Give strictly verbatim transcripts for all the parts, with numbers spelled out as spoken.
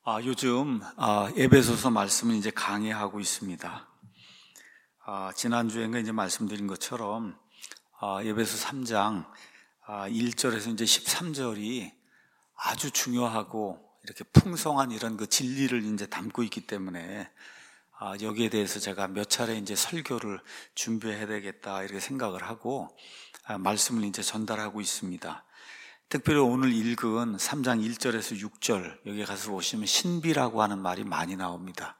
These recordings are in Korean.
아, 요즘 아, 에베소서 말씀을 이제 강의하고 있습니다. 아, 지난주에 이제 말씀드린 것처럼 아, 에베소 삼 장 아, 일 절에서 이제 십삼 절이 아주 중요하고 이렇게 풍성한 이런 그 진리를 이제 담고 있기 때문에 아, 여기에 대해서 제가 몇 차례 이제 설교를 준비해야 되겠다 이렇게 생각을 하고 아, 말씀을 이제 전달하고 있습니다. 특별히 오늘 읽은 삼 장 일 절에서 육 절 여기 가서 보시면 신비라고 하는 말이 많이 나옵니다.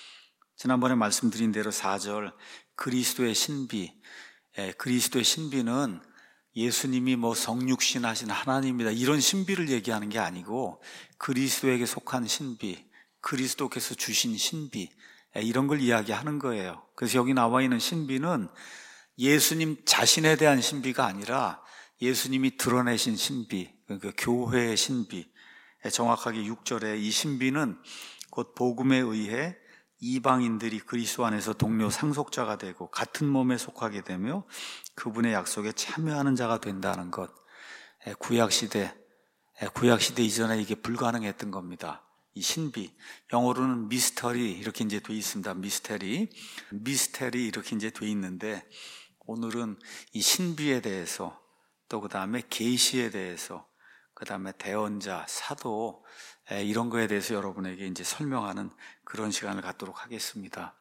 지난번에 말씀드린 대로 사 절 그리스도의 신비, 예, 그리스도의 신비는 예수님이 뭐 성육신 하신 하나님이다 이런 신비를 얘기하는 게 아니고 그리스도에게 속한 신비, 그리스도께서 주신 신비, 예, 이런 걸 이야기하는 거예요. 그래서 여기 나와 있는 신비는 예수님 자신에 대한 신비가 아니라 예수님이 드러내신 신비, 그 교회의 신비, 정확하게 육 절에 이 신비는 곧 복음에 의해 이방인들이 그리스도 안에서 동료 상속자가 되고 같은 몸에 속하게 되며 그분의 약속에 참여하는 자가 된다는 것. 구약시대, 구약시대 이전에 이게 불가능했던 겁니다. 이 신비, 영어로는 미스터리 이렇게 이제 돼 있습니다. 미스테리, 미스테리 이렇게 이제 돼 있는데 오늘은 이 신비에 대해서 또 그 다음에 계시에 대해서, 그 다음에 대언자, 사도 이런 거에 대해서 여러분에게 이제 설명하는 그런 시간을 갖도록 하겠습니다.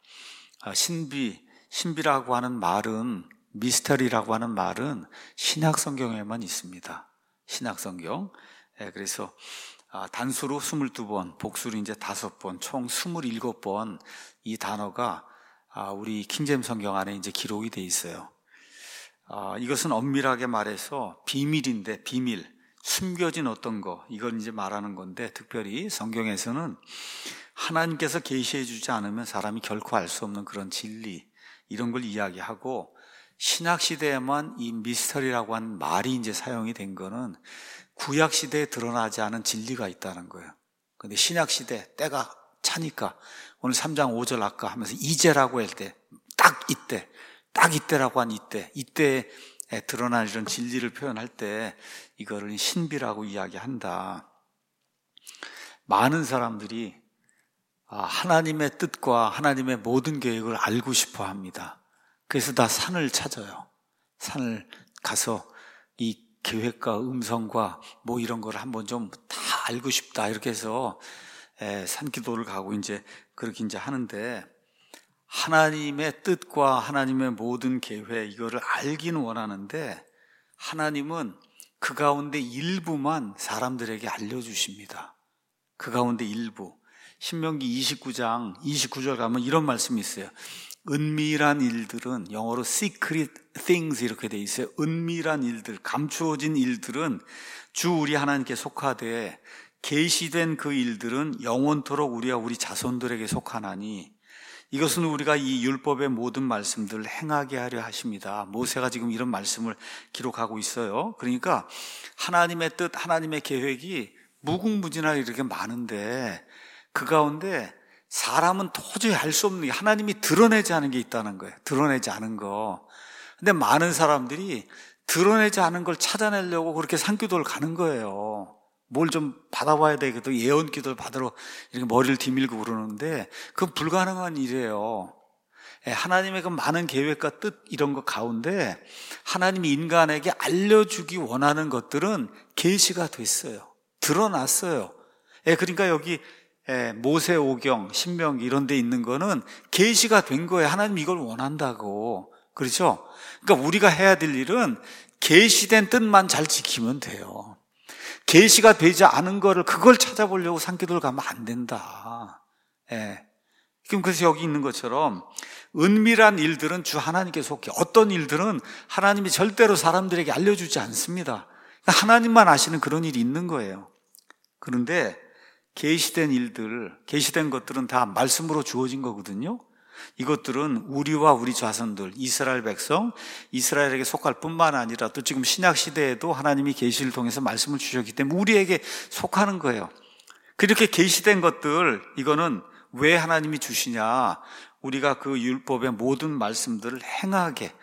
신비, 신비라고 하는 말은, 미스터리라고 하는 말은 신약 성경에만 있습니다. 신약 성경. 그래서 단수로 이십이 번, 복수로 이제 다섯 번, 총 이십칠 번 이 단어가 우리 킹제임 성경 안에 이제 기록이 돼 있어요. 아, 이것은 엄밀하게 말해서 비밀인데, 비밀, 숨겨진 어떤 거, 이걸 이제 말하는 건데, 특별히 성경에서는 하나님께서 계시해 주지 않으면 사람이 결코 알 수 없는 그런 진리, 이런 걸 이야기하고, 신약시대에만 이 미스터리라고 하는 말이 이제 사용이 된 거는 구약시대에 드러나지 않은 진리가 있다는 거예요. 근데 신약시대, 때가 차니까, 오늘 삼 장 오 절 아까 하면서 이제라고 할 때, 딱 이때, 딱 이때라고 한 이때, 이때에 드러난 이런 진리를 표현할 때 이거를 신비라고 이야기한다. 많은 사람들이 하나님의 뜻과 하나님의 모든 계획을 알고 싶어 합니다. 그래서 다 산을 찾아요. 산을 가서 이 계획과 음성과 뭐 이런 걸 한번 좀 다 알고 싶다 이렇게 해서 산기도를 가고 이제 그렇게 이제 하는데, 하나님의 뜻과 하나님의 모든 계획 이거를 알기는 원하는데 하나님은 그 가운데 일부만 사람들에게 알려주십니다. 그 가운데 일부. 신명기 이십구 장 이십구 절 가면 이런 말씀이 있어요. 은밀한 일들은, 영어로 secret things 이렇게 돼 있어요. 은밀한 일들, 감추어진 일들은 주 우리 하나님께 속하되 계시된 그 일들은 영원토록 우리와 우리 자손들에게 속하나니 이것은 우리가 이 율법의 모든 말씀들을 행하게 하려 하십니다. 모세가 지금 이런 말씀을 기록하고 있어요. 그러니까 하나님의 뜻, 하나님의 계획이 무궁무진하게 이렇게 많은데 그 가운데 사람은 도저히 알 수 없는 게 하나님이 드러내지 않은 게 있다는 거예요. 드러내지 않은 거. 근데 많은 사람들이 드러내지 않은 걸 찾아내려고 그렇게 산기도를 가는 거예요. 뭘 좀 받아봐야 되겠다. 예언 기도를 받으러 이렇게 머리를 뒤밀고 그러는데 그건 불가능한 일이에요. 하나님의 그 많은 계획과 뜻 이런 것 가운데 하나님이 인간에게 알려주기 원하는 것들은 계시가 됐어요. 드러났어요. 그러니까 여기 모세오경, 신명기 이런 데 있는 거는 계시가 된 거예요. 하나님이 이걸 원한다고. 그렇죠? 그러니까 우리가 해야 될 일은 계시된 뜻만 잘 지키면 돼요. 계시가 되지 않은 거를 그걸 찾아보려고 산기도를 가면 안 된다. 예. 그럼 그래서 여기 있는 것처럼 은밀한 일들은 주 하나님께 속해. 어떤 일들은 하나님이 절대로 사람들에게 알려주지 않습니다. 하나님만 아시는 그런 일이 있는 거예요. 그런데 계시된 일들, 계시된 것들은 다 말씀으로 주어진 거거든요. 이것들은 우리와 우리 자손들, 이스라엘 백성, 이스라엘에게 속할 뿐만 아니라 또 지금 신약 시대에도 하나님이 계시를 통해서 말씀을 주셨기 때문에 우리에게 속하는 거예요. 그렇게 계시된 것들, 이거는 왜 하나님이 주시냐? 우리가 그 율법의 모든 말씀들을 행하게,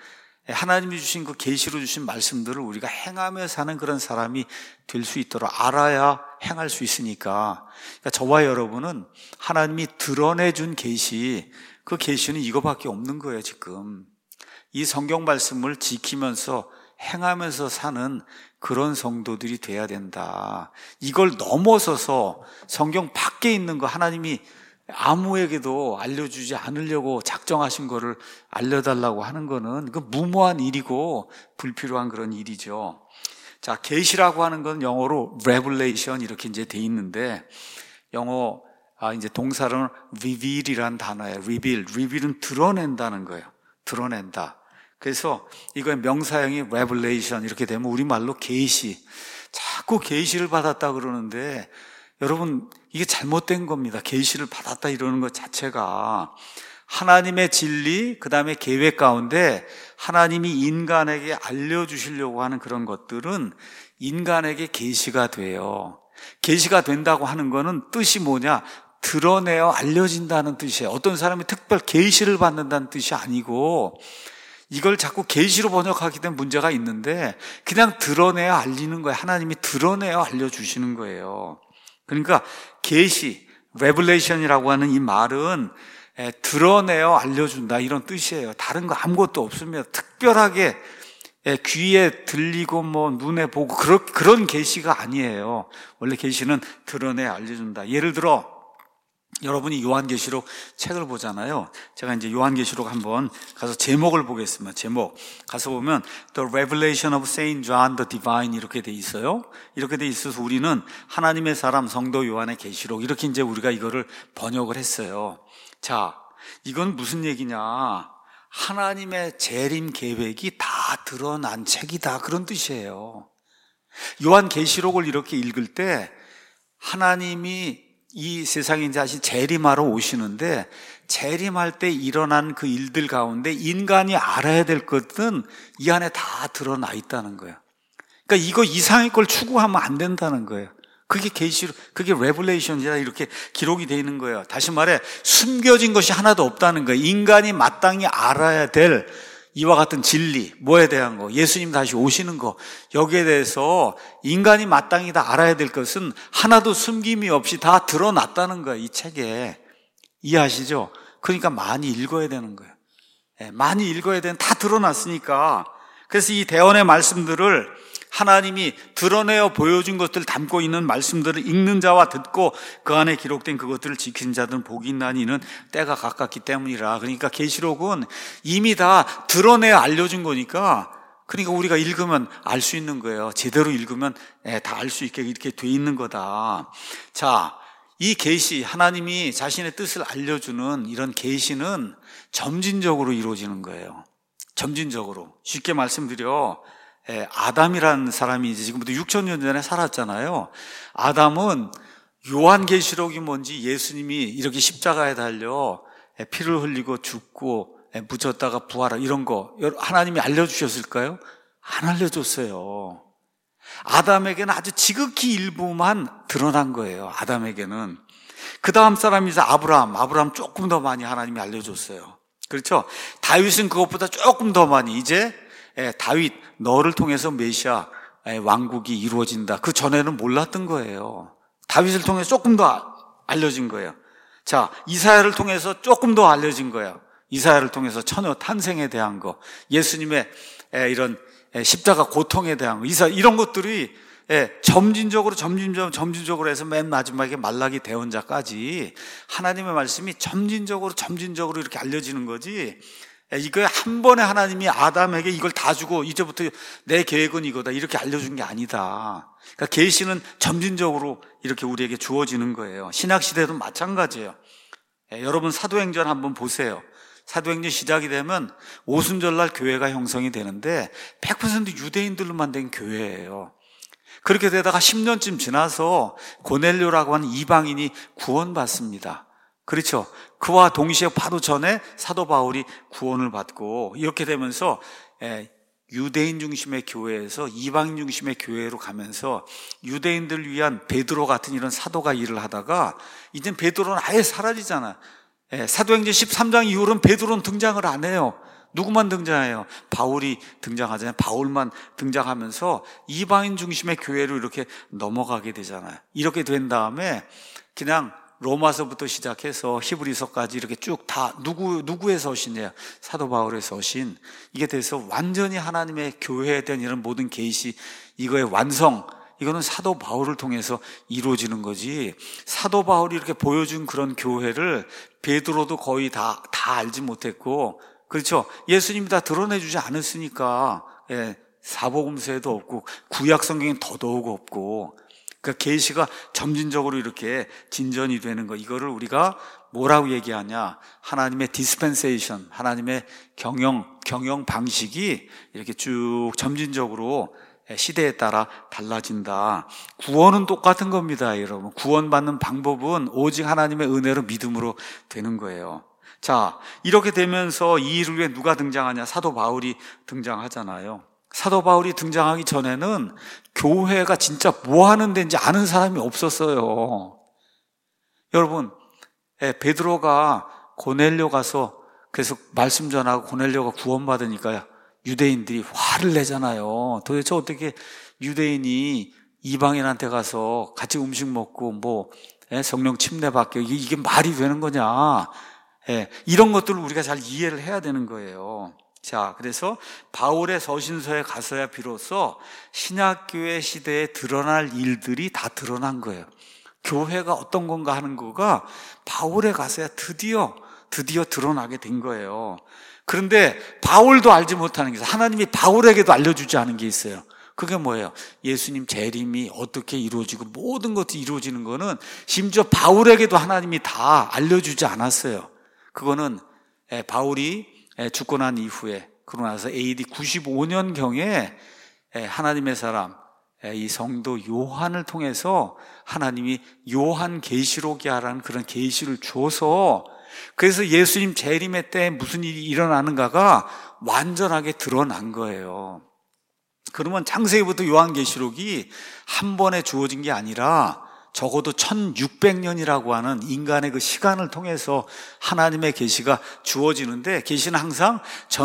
하나님이 주신 그 계시로 주신 말씀들을 우리가 행하며 사는 그런 사람이 될 수 있도록 알아야 행할 수 있으니까. 그러니까 저와 여러분은 하나님이 드러내준 계시, 그 계시는 이거밖에 없는 거예요. 지금 이 성경 말씀을 지키면서 행하면서 사는 그런 성도들이 돼야 된다. 이걸 넘어서서 성경 밖에 있는 거, 하나님이 아무에게도 알려주지 않으려고 작정하신 거를 알려달라고 하는 거는 그 무모한 일이고 불필요한 그런 일이죠. 자, 계시라고 하는 건 영어로 revelation 이렇게 이제 돼 있는데, 영어 아 이제 동사로는 reveal이라는 단어예요. reveal, reveal은 드러낸다는 거예요. 드러낸다. 그래서 이거의 명사형이 revelation 이렇게 되면 우리말로 계시. 자꾸 계시를 받았다 그러는데 여러분, 이게 잘못된 겁니다. 계시를 받았다 이러는 것 자체가 하나님의 진리, 그 다음에 계획 가운데 하나님이 인간에게 알려주시려고 하는 그런 것들은 인간에게 계시가 돼요. 계시가 된다고 하는 거는 뜻이 뭐냐? 드러내어 알려진다는 뜻이에요. 어떤 사람이 특별 계시를 받는다는 뜻이 아니고, 이걸 자꾸 계시로 번역하게 된 문제가 있는데 그냥 드러내어 알리는 거예요. 하나님이 드러내어 알려주시는 거예요. 그러니까 계시, revelation이라고 하는 이 말은 드러내어 알려준다 이런 뜻이에요. 다른 거 아무것도 없으면 특별하게 귀에 들리고 뭐 눈에 보고 그런 그런 계시가 아니에요. 원래 계시는 드러내어 알려준다. 예를 들어 여러분이 요한계시록 책을 보잖아요. 제가 이제 요한계시록 한번 가서 제목을 보겠습니다. 제목 가서 보면 The Revelation of Saint John the Divine 이렇게 돼 있어요. 이렇게 돼 있어서 우리는 하나님의 사람 성도 요한의 계시록 이렇게 이제 우리가 이거를 번역을 했어요. 자, 이건 무슨 얘기냐? 하나님의 재림 계획이 다 드러난 책이다 그런 뜻이에요. 요한계시록을 이렇게 읽을 때 하나님이 이 세상에 이제 다시 재림하러 오시는데 재림할 때 일어난 그 일들 가운데 인간이 알아야 될 것은 이 안에 다 드러나 있다는 거예요. 그러니까 이거 이상의 걸 추구하면 안 된다는 거예요. 그게 계시로, 그게 레블레이션이라 이렇게 기록이 되어 있는 거예요. 다시 말해 숨겨진 것이 하나도 없다는 거예요. 인간이 마땅히 알아야 될 이와 같은 진리, 뭐에 대한 거, 예수님 다시 오시는 거, 여기에 대해서 인간이 마땅히 다 알아야 될 것은 하나도 숨김이 없이 다 드러났다는 거예요, 이 책에. 이해하시죠? 그러니까 많이 읽어야 되는 거예요. 네, 많이 읽어야 되는, 다 드러났으니까. 그래서 이 대언의 말씀들을 하나님이 드러내어 보여준 것들을 담고 있는 말씀들을 읽는 자와 듣고 그 안에 기록된 그것들을 지키는 자들은 복이 있나니 이는 때가 가깝기 때문이라. 그러니까 계시록은 이미 다 드러내어 알려준 거니까, 그러니까 우리가 읽으면 알 수 있는 거예요. 제대로 읽으면 다 알 수 있게 이렇게 돼 있는 거다. 자, 이 계시, 하나님이 자신의 뜻을 알려주는 이런 계시는 점진적으로 이루어지는 거예요. 점진적으로. 쉽게 말씀드려 아담이라는 사람이 이제 지금부터 육천 년 전에 살았잖아요. 아담은 요한계시록이 뭔지, 예수님이 이렇게 십자가에 달려 피를 흘리고 죽고 묻혔다가 부활하 이런 거 하나님이 알려주셨을까요? 안 알려줬어요. 아담에게는 아주 지극히 일부만 드러난 거예요. 아담에게는. 그 다음 사람이 이제 아브라함, 아브라함 조금 더 많이 하나님이 알려줬어요. 그렇죠? 다윗은 그것보다 조금 더 많이. 이제 다윗, 너를 통해서 메시아 왕국이 이루어진다. 그 전에는 몰랐던 거예요. 다윗을 통해서 조금 더 알려진 거예요. 자, 이사야를 통해서 조금 더 알려진 거예요. 이사야를 통해서 처녀 탄생에 대한 거, 예수님의 이런 십자가 고통에 대한 거, 이사 이런 것들이 점진적으로 점진적으로 점진적으로 해서 맨 마지막에 말라기 대언자까지 하나님의 말씀이 점진적으로 점진적으로 이렇게 알려지는 거지. 이거 한 번에 하나님이 아담에게 이걸 다 주고 이제부터 내 계획은 이거다 이렇게 알려준 게 아니다. 그러니까 계시는 점진적으로 이렇게 우리에게 주어지는 거예요. 신약시대도 마찬가지예요. 예, 여러분 사도행전 한번 보세요. 사도행전 시작이 되면 오순절날 교회가 형성이 되는데 백 퍼센트 유대인들로만 된 교회예요. 그렇게 되다가 십 년쯤 지나서 고넬료라고 하는 이방인이 구원받습니다. 그렇죠. 그와 동시에 바로 전에 사도 바울이 구원을 받고 이렇게 되면서 유대인 중심의 교회에서 이방인 중심의 교회로 가면서 유대인들을 위한 베드로 같은 이런 사도가 일을 하다가 이젠 베드로는 아예 사라지잖아. 사도행전 십삼 장 이후로는 베드로는 등장을 안 해요. 누구만 등장해요? 바울이 등장하잖아요. 바울만 등장하면서 이방인 중심의 교회로 이렇게 넘어가게 되잖아요. 이렇게 된 다음에 그냥 로마서부터 시작해서 히브리서까지 이렇게 쭉 다 누구, 누구의 서신이에요? 사도 바울의 서신. 이게 돼서 완전히 하나님의 교회에 대한 이런 모든 계시, 이거의 완성, 이거는 사도 바울을 통해서 이루어지는 거지. 사도 바울이 이렇게 보여준 그런 교회를 베드로도 거의 다, 다 알지 못했고, 그렇죠? 예수님이 다 드러내주지 않았으니까, 예, 사복음서에도 없고, 구약 성경엔 더더욱 없고, 그러니까 계시가 점진적으로 이렇게 진전이 되는 거, 이거를 우리가 뭐라고 얘기하냐? 하나님의 디스펜세이션, 하나님의 경영, 경영 방식이 이렇게 쭉 점진적으로 시대에 따라 달라진다. 구원은 똑같은 겁니다, 여러분. 구원받는 방법은 오직 하나님의 은혜로 믿음으로 되는 거예요. 자, 이렇게 되면서 이 일 후에 누가 등장하냐? 사도 바울이 등장하잖아요. 사도 바울이 등장하기 전에는 교회가 진짜 뭐 하는 데인지 아는 사람이 없었어요. 여러분, 베드로가 고넬료 가서 그래서 말씀 전하고 고넬료가 구원받으니까 유대인들이 화를 내잖아요. 도대체 어떻게 유대인이 이방인한테 가서 같이 음식 먹고 뭐 성령 침례 받게, 이게, 이게 말이 되는 거냐? 예, 이런 것들을 우리가 잘 이해를 해야 되는 거예요. 자, 그래서 바울의 서신서에 가서야 비로소 신약교회 시대에 드러날 일들이 다 드러난 거예요. 교회가 어떤 건가 하는 거가 바울에 가서야 드디어 드디어 드러나게 된 거예요. 그런데 바울도 알지 못하는 게 있어요. 하나님이 바울에게도 알려주지 않은 게 있어요. 그게 뭐예요? 예수님 재림이 어떻게 이루어지고 모든 것이 이루어지는 거는 심지어 바울에게도 하나님이 다 알려주지 않았어요. 그거는 바울이 죽고 난 이후에, 그러고 나서 에이디 구십오 년경에 하나님의 사람, 이 성도 요한을 통해서 하나님이 요한 계시록이라는 그런 계시를 줘서, 그래서 예수님 재림의 때 무슨 일이 일어나는가가 완전하게 드러난 거예요. 그러면 창세기부터 요한계시록이 한 번에 주어진 게 아니라 적어도 천육백 년이라고 하는 인간의 그 시간을 통해서 하나님의 계시가 주어지는데, 계시는 항상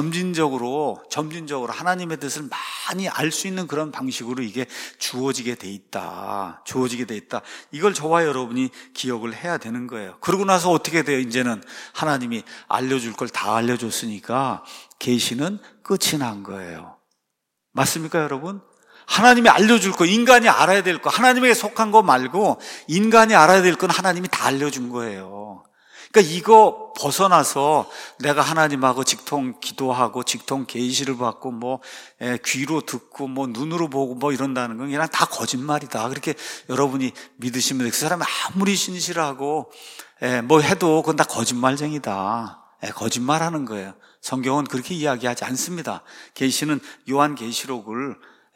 점진적으로 점진적으로 하나님의 뜻을 많이 알 수 있는 그런 방식으로 이게 주어지게 돼 있다. 주어지게 돼 있다. 이걸 저와 여러분이 기억을 해야 되는 거예요. 그러고 나서 어떻게 돼요? 이제는 하나님이 알려줄 걸 다 알려줬으니까 계시는 끝이 난 거예요. 맞습니까, 여러분? 하나님이 알려줄 거, 인간이 알아야 될 거, 하나님에게 속한 거 말고 인간이 알아야 될 건 하나님이 다 알려준 거예요. 그러니까 이거 벗어나서 내가 하나님하고 직통 기도하고 직통 계시를 받고 뭐 귀로 듣고 뭐 눈으로 보고 뭐 이런다는 건 그냥 다 거짓말이다. 그렇게 여러분이 믿으시면 그 사람이 아무리 신실하고 뭐 해도 그건 다 거짓말쟁이다. 거짓말하는 거예요. 성경은 그렇게 이야기하지 않습니다. 계시는 요한 계시록을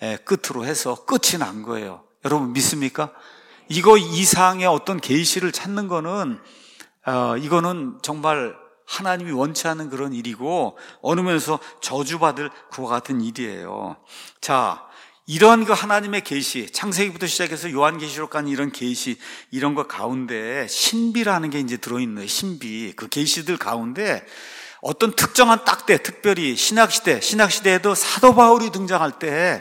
끝으로 해서 끝이 난 거예요. 여러분 믿습니까? 이거 이상의 어떤 계시를 찾는 거는 어, 이거는 정말 하나님이 원치 않는 그런 일이고 어느 면에서 저주받을 그와 같은 일이에요. 자, 이런 그 하나님의 계시, 창세기부터 시작해서 요한계시록까지 이런 계시, 이런 것 가운데 신비라는 게 이제 들어있는 거예요. 신비. 그 계시들 가운데 어떤 특정한 딱 때, 특별히 신약시대, 신약시대에도 사도 바울이 등장할 때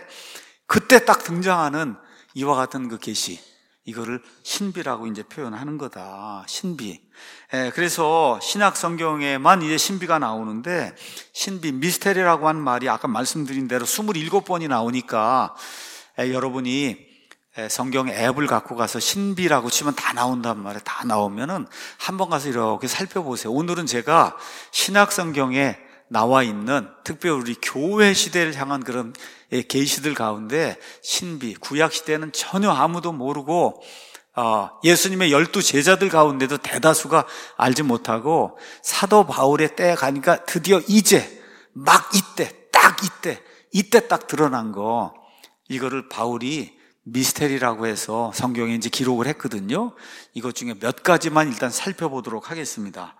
그때 딱 등장하는 이와 같은 그 계시, 이거를 신비라고 이제 표현하는 거다. 신비. 예, 그래서 신약 성경에만 이제 신비가 나오는데, 신비, 미스테리라고 하는 말이 아까 말씀드린 대로 이십칠 번이 나오니까 예, 여러분이 예, 성경 앱을 갖고 가서 신비라고 치면 다 나온단 말이에요. 다 나오면은 한번 가서 이렇게 살펴보세요. 오늘은 제가 신약 성경에 나와 있는 특별히 우리 교회 시대를 향한 그런 계시들 가운데 신비, 구약 시대는 전혀 아무도 모르고 어, 예수님의 열두 제자들 가운데도 대다수가 알지 못하고 사도 바울의 때에 가니까 드디어 이제 막 이때 딱 이때 이때 딱 드러난 거, 이거를 바울이 미스테리라고 해서 성경에 이제 기록을 했거든요. 이것 중에 몇 가지만 일단 살펴보도록 하겠습니다.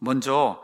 먼저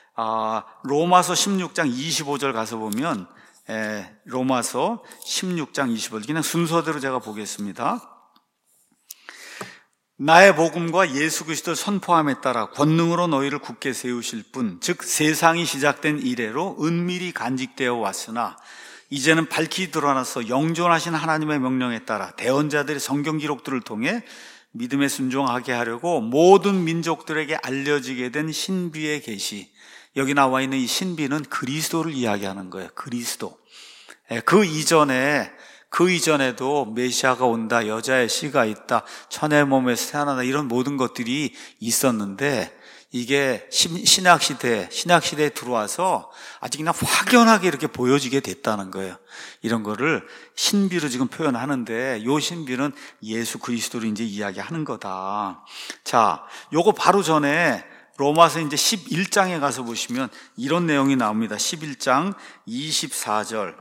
아, 로마서 십육 장 이십오 절 가서 보면 에, 로마서 십육 장 이십오 절, 그냥 순서대로 제가 보겠습니다. 나의 복음과 예수 그리스도를 선포함에 따라 권능으로 너희를 굳게 세우실 분, 즉 세상이 시작된 이래로 은밀히 간직되어 왔으나 이제는 밝히 드러나서 영존하신 하나님의 명령에 따라 대언자들의 성경 기록들을 통해 믿음에 순종하게 하려고 모든 민족들에게 알려지게 된 신비의 계시. 여기 나와 있는 이 신비는 그리스도를 이야기하는 거예요. 그리스도. 그 이전에 그 이전에도 메시아가 온다, 여자의 씨가 있다, 천의 몸에서 태어난다, 이런 모든 것들이 있었는데 이게 신약시대, 신약시대에 들어와서 아주 그냥 확연하게 이렇게 보여지게 됐다는 거예요. 이런 거를 신비로 지금 표현하는데 이 신비는 예수 그리스도를 이제 이야기하는 거다. 자, 요거 바로 전에 로마서 이제 십일 장에 가서 보시면 이런 내용이 나옵니다. 십일 장 이십사 절.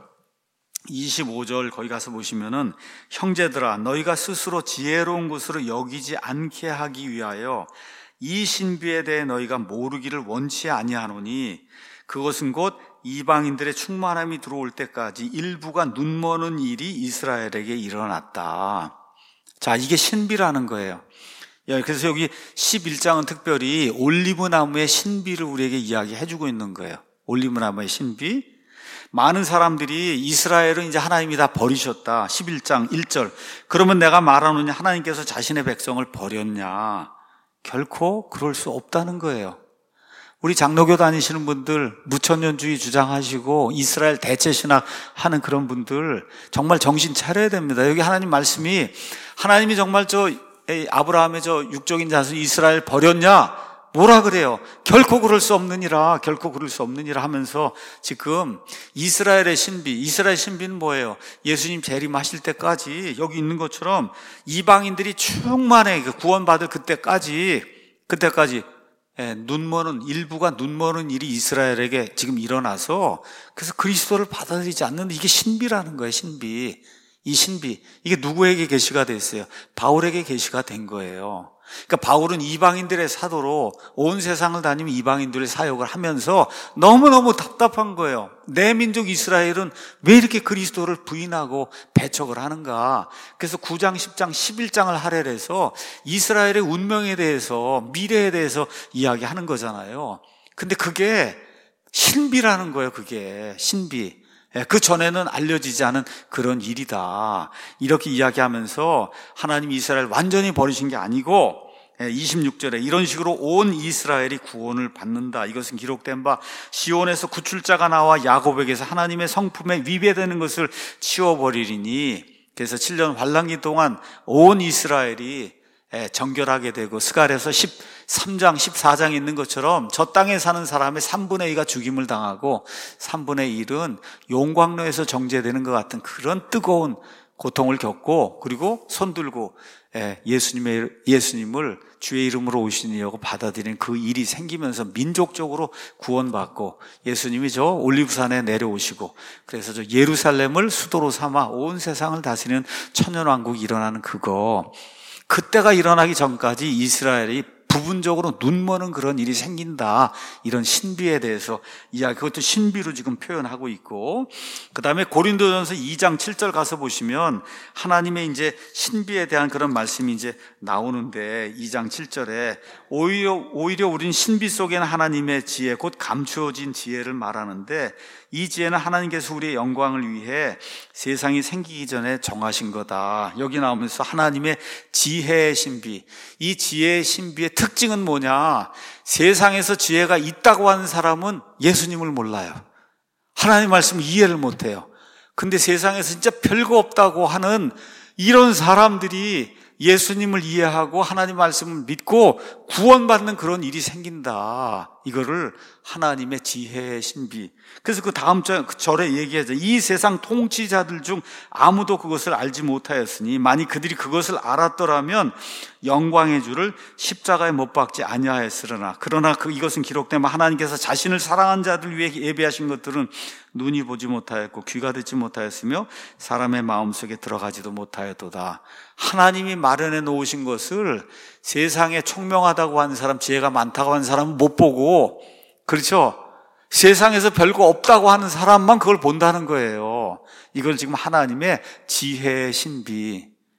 이십오 절 거기 가서 보시면은 형제들아 너희가 스스로 지혜로운 것으로 여기지 않게 하기 위하여 이 신비에 대해 너희가 모르기를 원치 아니하노니 그것은 곧 이방인들의 충만함이 들어올 때까지 일부가 눈머는 일이 이스라엘에게 일어났다. 자, 이게 신비라는 거예요. 그래서 여기 십일 장은 특별히 올리브 나무의 신비를 우리에게 이야기해주고 있는 거예요. 올리브 나무의 신비. 많은 사람들이 이스라엘은 이제 하나님이 다 버리셨다. 십일 장 일 절. 그러면 내가 말하노니 하나님께서 자신의 백성을 버렸냐? 결코 그럴 수 없다는 거예요. 우리 장로교 다니시는 분들, 무천년주의 주장하시고 이스라엘 대체신학 하는 그런 분들 정말 정신 차려야 됩니다. 여기 하나님 말씀이 하나님이 정말 저 아브라함의 저 육적인 자손 이스라엘 버렸냐? 뭐라 그래요? 결코 그럴 수 없느니라, 결코 그럴 수 없느니라 하면서 지금 이스라엘의 신비, 이스라엘 신비는 뭐예요? 예수님 재림하실 때까지 여기 있는 것처럼 이방인들이 충만해 구원받을 그때까지, 그때까지 예, 눈머는, 일부가 눈머는 일이 이스라엘에게 지금 일어나서 그래서 그리스도를 받아들이지 않는 이게 신비라는 거예요, 신비. 이 신비, 이게 누구에게 계시가 됐어요? 바울에게 계시가 된 거예요. 그러니까 바울은 이방인들의 사도로 온 세상을 다니며 이방인들의 사역을 하면서 너무너무 답답한 거예요. 내 민족 이스라엘은 왜 이렇게 그리스도를 부인하고 배척을 하는가? 그래서 구 장, 십 장, 십일 장을 할애해서 이스라엘의 운명에 대해서, 미래에 대해서 이야기하는 거잖아요. 근데 그게 신비라는 거예요, 그게. 신비. 그 전에는 알려지지 않은 그런 일이다. 이렇게 이야기하면서 하나님 이스라엘 완전히 버리신 게 아니고 이십육 절에 이런 식으로 온 이스라엘이 구원을 받는다. 이것은 기록된 바 시온에서 구출자가 나와 야곱에게서 하나님의 성품에 위배되는 것을 치워버리리니 그래서 칠 년 환란기 동안 온 이스라엘이 정결하게 되고 스갈에서 십삼 장, 십사 장에 있는 것처럼 저 땅에 사는 사람의 삼분의 이가 죽임을 당하고 삼분의 일은 용광로에서 정죄되는 것 같은 그런 뜨거운 고통을 겪고 그리고 손들고 예수님의, 예수님을 주의 이름으로 오시니 하고 받아들이는 그 일이 생기면서 민족적으로 구원받고 예수님이 저 올리브산에 내려오시고 그래서 저 예루살렘을 수도로 삼아 온 세상을 다스리는 천년왕국이 일어나는 그거 그때가 일어나기 전까지 이스라엘이 부분적으로 눈머는 그런 일이 생긴다. 이런 신비에 대해서 이야기, 그것도 신비로 지금 표현하고 있고, 그 다음에 고린도전서 이 장 칠 절 가서 보시면 하나님의 이제 신비에 대한 그런 말씀이 이제 나오는데 이 장 칠 절에 오히려, 오히려 우린 신비 속에는 하나님의 지혜, 곧 감추어진 지혜를 말하는데 이 지혜는 하나님께서 우리의 영광을 위해 세상이 생기기 전에 정하신 거다. 여기 나오면서 하나님의 지혜의 신비, 이 지혜의 신비의 특징은 뭐냐? 세상에서 지혜가 있다고 하는 사람은 예수님을 몰라요. 하나님 말씀을 이해를 못해요. 근데 세상에서 진짜 별거 없다고 하는 이런 사람들이 예수님을 이해하고 하나님 말씀을 믿고 구원받는 그런 일이 생긴다. 이거를 하나님의 지혜의 신비. 그래서 그 다음 절에 얘기하죠. 이 세상 통치자들 중 아무도 그것을 알지 못하였으니 만일 그들이 그것을 알았더라면 영광의 주를 십자가에 못 박지 아니하였으려나. 그러나 그 이것은 기록되면 하나님께서 자신을 사랑한 자들 위해 예비하신 것들은 눈이 보지 못하였고 귀가 듣지 못하였으며 사람의 마음속에 들어가지도 못하였도다. 하나님이 마련해 놓으신 것을 세상에 총명하다고 하는 사람, 지혜가 많다고 하는 사람은 못 보고, 그렇죠? 세상에서 별거 없다고 하는 사람만 그걸 본다는 거예요. 이걸 지금 하나님의 지혜의 신비,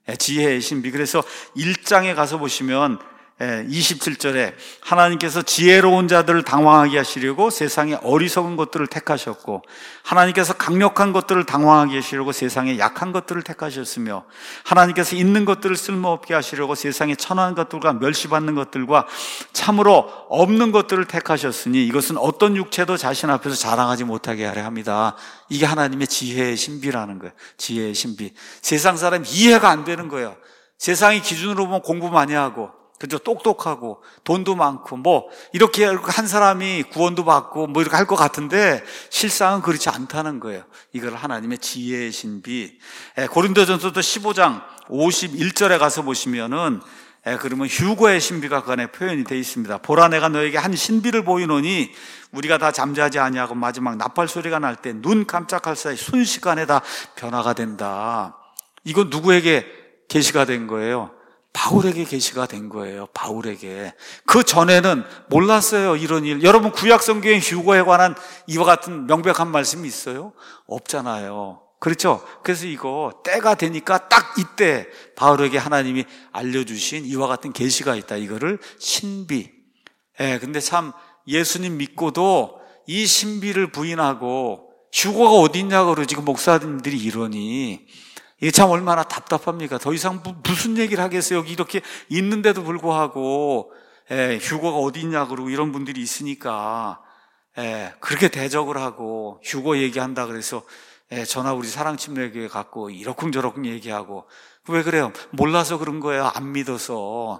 지혜의 신비. 그래서 일 장에 가서 보시면 이십칠 절에 하나님께서 지혜로운 자들을 당황하게 하시려고 세상에 어리석은 것들을 택하셨고, 하나님께서 강력한 것들을 당황하게 하시려고 세상에 약한 것들을 택하셨으며, 하나님께서 있는 것들을 쓸모없게 하시려고 세상에 천한 것들과 멸시받는 것들과 참으로 없는 것들을 택하셨으니 이것은 어떤 육체도 자신 앞에서 자랑하지 못하게 하려 합니다. 이게 하나님의 지혜의 신비라는 거예요. 지혜의 신비. 세상 사람 이해가 안 되는 거예요. 세상의 기준으로 보면 공부 많이 하고, 그죠? 똑똑하고 돈도 많고 뭐 이렇게 한 사람이 구원도 받고 뭐 이렇게 할 것 같은데 실상은 그렇지 않다는 거예요. 이걸 하나님의 지혜의 신비. 고린도전서 십오 장 오십일 절에 가서 보시면은 그러면 휴거의 신비가 그 안에 표현이 되어 있습니다. 보라, 내가 너에게 한 신비를 보이노니 우리가 다 잠자지 아니하고 마지막 나팔 소리가 날 때 눈 깜짝할 사이 순식간에 다 변화가 된다. 이거 누구에게 계시가 된 거예요? 바울에게 계시가 된 거예요. 바울에게. 그 전에는 몰랐어요, 이런 일. 여러분, 구약 성경에 휴거에 관한 이와 같은 명백한 말씀이 있어요? 없잖아요. 그렇죠? 그래서 이거 때가 되니까 딱 이때 바울에게 하나님이 알려주신 이와 같은 계시가 있다. 이거를 신비. 예, 근데 참 예수님 믿고도 이 신비를 부인하고 휴거가 어디 있냐고 지금 목사님들이 이러니 이게 참 얼마나 답답합니까? 더 이상 무슨 얘기를 하겠어요? 여기 이렇게 있는데도 불구하고, 예, 휴거가 어디 있냐 그러고 이런 분들이 있으니까, 예, 그렇게 대적을 하고, 휴거 얘기한다 그래서, 예, 전화 우리 사랑침례교회 갖고 이러쿵저러쿵 얘기하고. 왜 그래요? 몰라서 그런 거예요. 안 믿어서.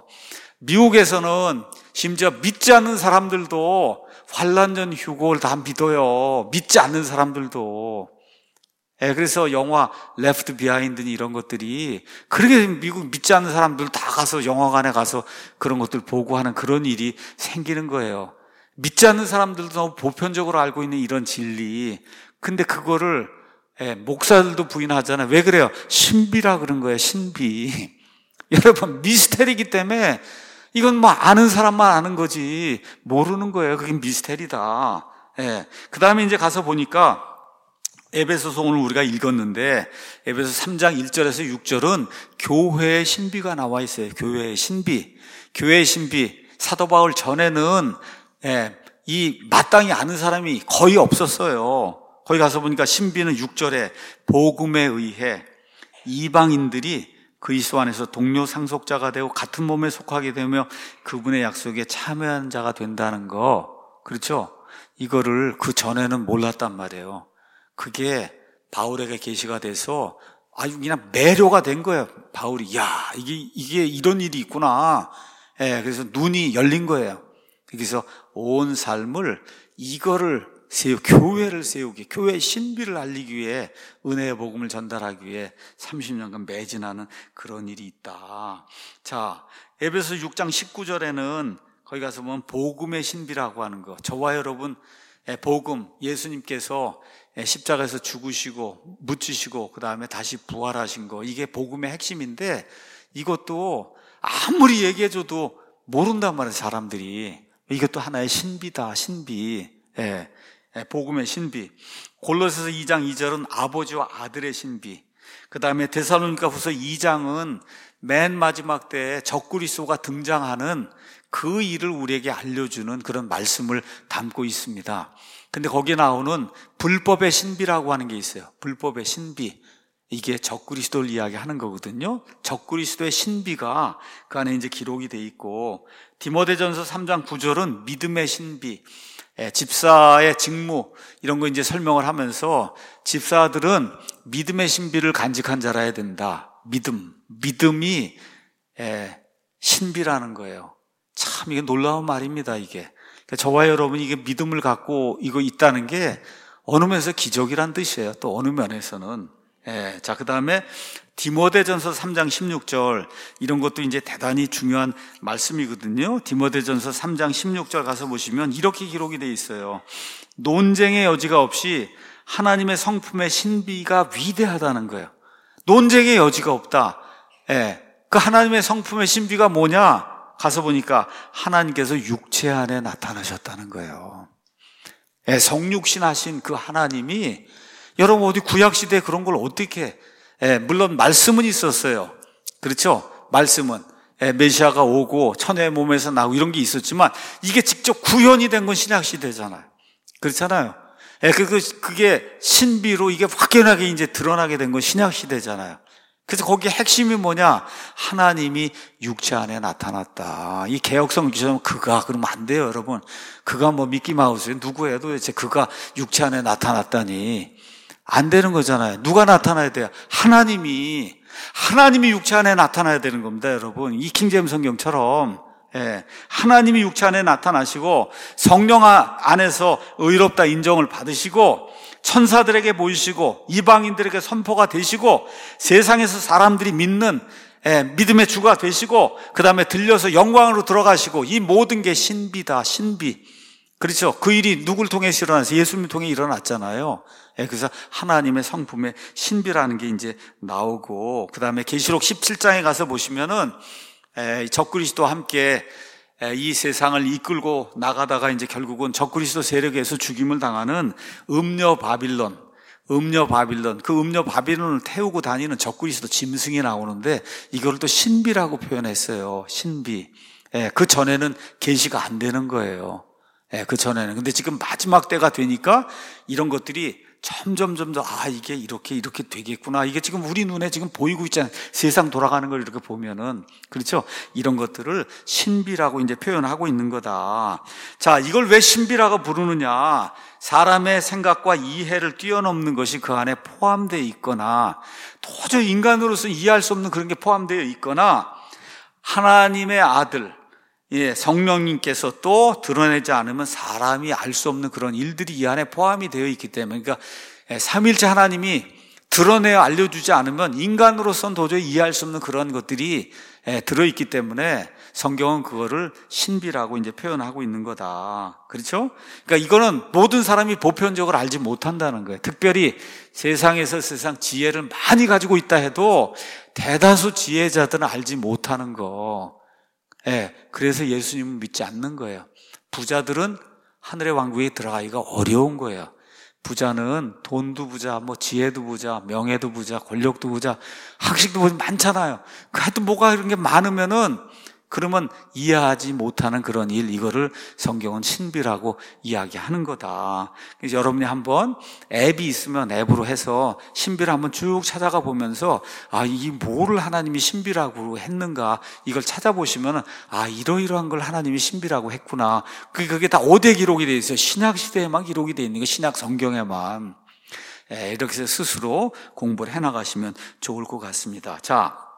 미국에서는 심지어 믿지 않는 사람들도 환란 전 휴거를 다 믿어요. 믿지 않는 사람들도. 예, 그래서 영화 레프트 비하인드니 이런 것들이 그렇게 미국 믿지 않는 사람들 다 가서 영화관에 가서 그런 것들 보고 하는 그런 일이 생기는 거예요. 믿지 않는 사람들도 너무 보편적으로 알고 있는 이런 진리. 근데 그거를 예, 목사들도 부인하잖아요. 왜 그래요? 신비라 그런 거예요. 신비. 여러분, 미스테리이기 때문에 이건 뭐 아는 사람만 아는 거지 모르는 거예요. 그게 미스테리다. 예. 그 다음에 이제 가서 보니까 에베소서 오늘 우리가 읽었는데 에베소 삼 장 일 절에서 육 절은 교회의 신비가 나와 있어요. 교회의 신비. 교회의 신비. 사도 바울 전에는 예, 이 마땅히 아는 사람이 거의 없었어요. 거기 가서 보니까 신비는 육 절에 복음에 의해 이방인들이 그리스도 안에서 동료 상속자가 되고 같은 몸에 속하게 되며 그분의 약속에 참여한 자가 된다는 거. 그렇죠? 이거를 그 전에는 몰랐단 말이에요. 그게 바울에게 계시가 돼서 아주 그냥 매료가 된 거예요. 바울이 야 이게 이게 이런 일이 있구나. 예, 그래서 눈이 열린 거예요. 그래서 온 삶을 이거를 세우 교회를 세우기, 교회의 신비를 알리기 위해 은혜의 복음을 전달하기 위해 삼십 년간 매진하는 그런 일이 있다. 자, 에베소 육 장 십구 절에는 거기 가서 보면 복음의 신비라고 하는 거. 저와 여러분 복음, 예수님께서 십자가에서 죽으시고 묻히시고 그 다음에 다시 부활하신 거, 이게 복음의 핵심인데 이것도 아무리 얘기해줘도 모른단 말이에요. 사람들이. 이것도 하나의 신비다. 신비. 예, 복음의 신비. 골로새서 이 장 이 절은 아버지와 아들의 신비. 그 다음에 데살로니가 후서 이 장은 맨 마지막 때에 적그리스도가 등장하는 그 일을 우리에게 알려주는 그런 말씀을 담고 있습니다. 근데 거기에 나오는 불법의 신비라고 하는 게 있어요. 불법의 신비. 이게 적그리스도를 이야기하는 거거든요. 적그리스도의 신비가 그 안에 이제 기록이 돼 있고, 디모데전서 삼 장 구 절은 믿음의 신비, 예, 집사의 직무 이런 거 이제 설명을 하면서 집사들은 믿음의 신비를 간직한 자라야 된다. 믿음, 믿음이 예, 신비라는 거예요. 참 이게 놀라운 말입니다. 이게 저와 여러분이 이게 믿음을 갖고 이거 있다는 게 어느 면에서 기적이란 뜻이에요. 또 어느 면에서는. 예, 자, 그 다음에 디모데전서 삼 장 십육 절 이런 것도 이제 대단히 중요한 말씀이거든요. 디모데전서 삼 장 십육 절 가서 보시면 이렇게 기록이 되어 있어요. 논쟁의 여지가 없이 하나님의 성품의 신비가 위대하다는 거예요. 논쟁의 여지가 없다. 예, 그 하나님의 성품의 신비가 뭐냐? 가서 보니까 하나님께서 육체 안에 나타나셨다는 거예요. 예, 성육신 하신 그 하나님이 여러분 어디 구약시대에 그런 걸 어떻게 예, 물론 말씀은 있었어요. 그렇죠? 말씀은 예, 메시아가 오고 천의 몸에서 나오고 이런 게 있었지만 이게 직접 구현이 된 건 신약 시대잖아요. 그렇잖아요. 예, 그, 그게 신비로 이게 확연하게 이제 드러나게 된 건 신약 시대잖아요. 그래서 거기에 핵심이 뭐냐? 하나님이 육체 안에 나타났다. 이 개역성 기자는 그가 그러면 안 돼요, 여러분. 그가 뭐 미끼마우스예요? 누구예요? 도대체 그가 육체 안에 나타났다니. 안 되는 거잖아요. 누가 나타나야 돼요? 하나님이. 하나님이 육체 안에 나타나야 되는 겁니다, 여러분. 이 킹제임스 성경처럼. 예, 하나님이 육체 안에 나타나시고 성령 안에서 의롭다 인정을 받으시고 천사들에게 보이시고 이방인들에게 선포가 되시고 세상에서 사람들이 믿는 예, 믿음의 주가 되시고 그 다음에 들려서 영광으로 들어가시고 이 모든 게 신비다, 신비. 그렇죠? 그 일이 누굴 통해서 일어나서 예수님 통해 일어났잖아요. 예, 그래서 하나님의 성품의 신비라는 게 이제 나오고 그 다음에 계시록 십칠 장에 가서 보시면은 에, 적그리스도와 함께 에, 이 세상을 이끌고 나가다가 이제 결국은 적그리스도 세력에서 죽임을 당하는 음녀 바빌론, 음녀 바빌론, 그 음녀 바빌론을 태우고 다니는 적그리스도 짐승이 나오는데 이걸 또 신비라고 표현했어요. 신비. 에, 그 전에는 계시가 안 되는 거예요. 에, 그 전에는. 근데 지금 마지막 때가 되니까 이런 것들이 점점 점점 아 이게 이렇게 이렇게 되겠구나. 이게 지금 우리 눈에 지금 보이고 있잖아요. 세상 돌아가는 걸 이렇게 보면은 그렇죠. 이런 것들을 신비라고 이제 표현하고 있는 거다. 자, 이걸 왜 신비라고 부르느냐? 사람의 생각과 이해를 뛰어넘는 것이 그 안에 포함되어 있거나 도저히 인간으로서 이해할 수 없는 그런 게 포함되어 있거나 하나님의 아들 예, 성령님께서 또 드러내지 않으면 사람이 알 수 없는 그런 일들이 이 안에 포함이 되어 있기 때문에 그러니까 삼일째 하나님이 드러내어 알려주지 않으면 인간으로서는 도저히 이해할 수 없는 그런 것들이 들어있기 때문에 성경은 그거를 신비라고 이제 표현하고 있는 거다. 그렇죠? 그러니까 이거는 모든 사람이 보편적으로 알지 못한다는 거예요. 특별히 세상에서 세상 지혜를 많이 가지고 있다 해도 대다수 지혜자들은 알지 못하는 거. 예, 그래서 예수님을 믿지 않는 거예요. 부자들은 하늘의 왕국에 들어가기가 어려운 거예요. 부자는 돈도 부자, 뭐 지혜도 부자, 명예도 부자, 권력도 부자, 학식도 부자 많잖아요. 하여튼 뭐가 이런 게 많으면은 그러면 이해하지 못하는 그런 일, 이거를 성경은 신비라고 이야기하는 거다. 그래서 여러분이 한번 앱이 있으면 앱으로 해서 신비를 한번 쭉 찾아가 보면서 아, 이 뭐를 하나님이 신비라고 했는가 이걸 찾아보시면은 아, 이러이러한 걸 하나님이 신비라고 했구나. 그게 다 어디에 기록이 되어 있어요? 신약 시대에만 기록이 되어 있는 거, 신약 성경에만. 예, 이렇게 해서 스스로 공부를 해나가시면 좋을 것 같습니다. 자,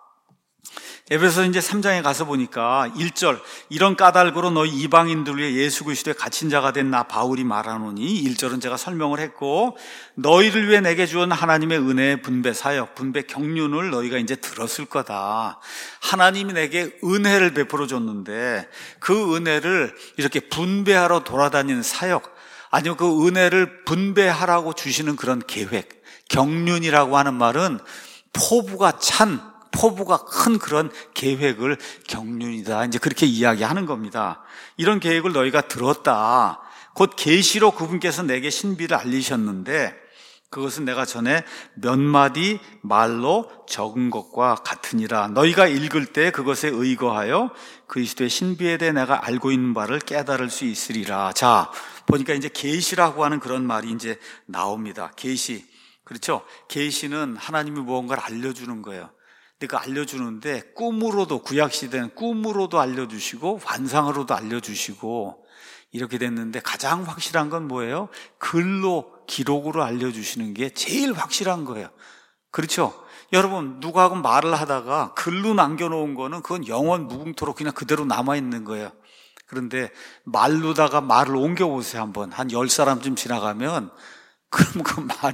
에베소 이제 삼 장에 가서 보니까 일 절 이런 까닭으로 너희 이방인들 위해 예수 그리스도의 갇힌 자가 된 나 바울이 말하노니 일 절은 제가 설명을 했고 너희를 위해 내게 주은 하나님의 은혜의 분배 사역, 분배 경륜을 너희가 이제 들었을 거다. 하나님이 내게 은혜를 베풀어 줬는데 그 은혜를 이렇게 분배하러 돌아다니는 사역 아니면 그 은혜를 분배하라고 주시는 그런 계획, 경륜이라고 하는 말은 포부가 찬 포부가 큰 그런 계획을 경륜이다. 이제 그렇게 이야기하는 겁니다. 이런 계획을 너희가 들었다. 곧 계시로 그분께서 내게 신비를 알리셨는데 그것은 내가 전에 몇 마디 말로 적은 것과 같으니라. 너희가 읽을 때 그것에 의거하여 그리스도의 신비에 대해 내가 알고 있는 바를 깨달을 수 있으리라. 자, 보니까 이제 계시라고 하는 그런 말이 이제 나옵니다. 계시. 그렇죠? 계시는 하나님이 무언가를 알려주는 거예요. 그 알려주는데 꿈으로도 구약시대는 꿈으로도 알려주시고 환상으로도 알려주시고 이렇게 됐는데 가장 확실한 건 뭐예요? 글로 기록으로 알려주시는 게 제일 확실한 거예요. 그렇죠? 여러분 누구하고 말을 하다가 글로 남겨놓은 거는 그건 영원 무궁토록 그냥 그대로 남아있는 거예요. 그런데 말로다가 말을 옮겨보세요. 한번 한 열 사람쯤 지나가면 그럼 그 말이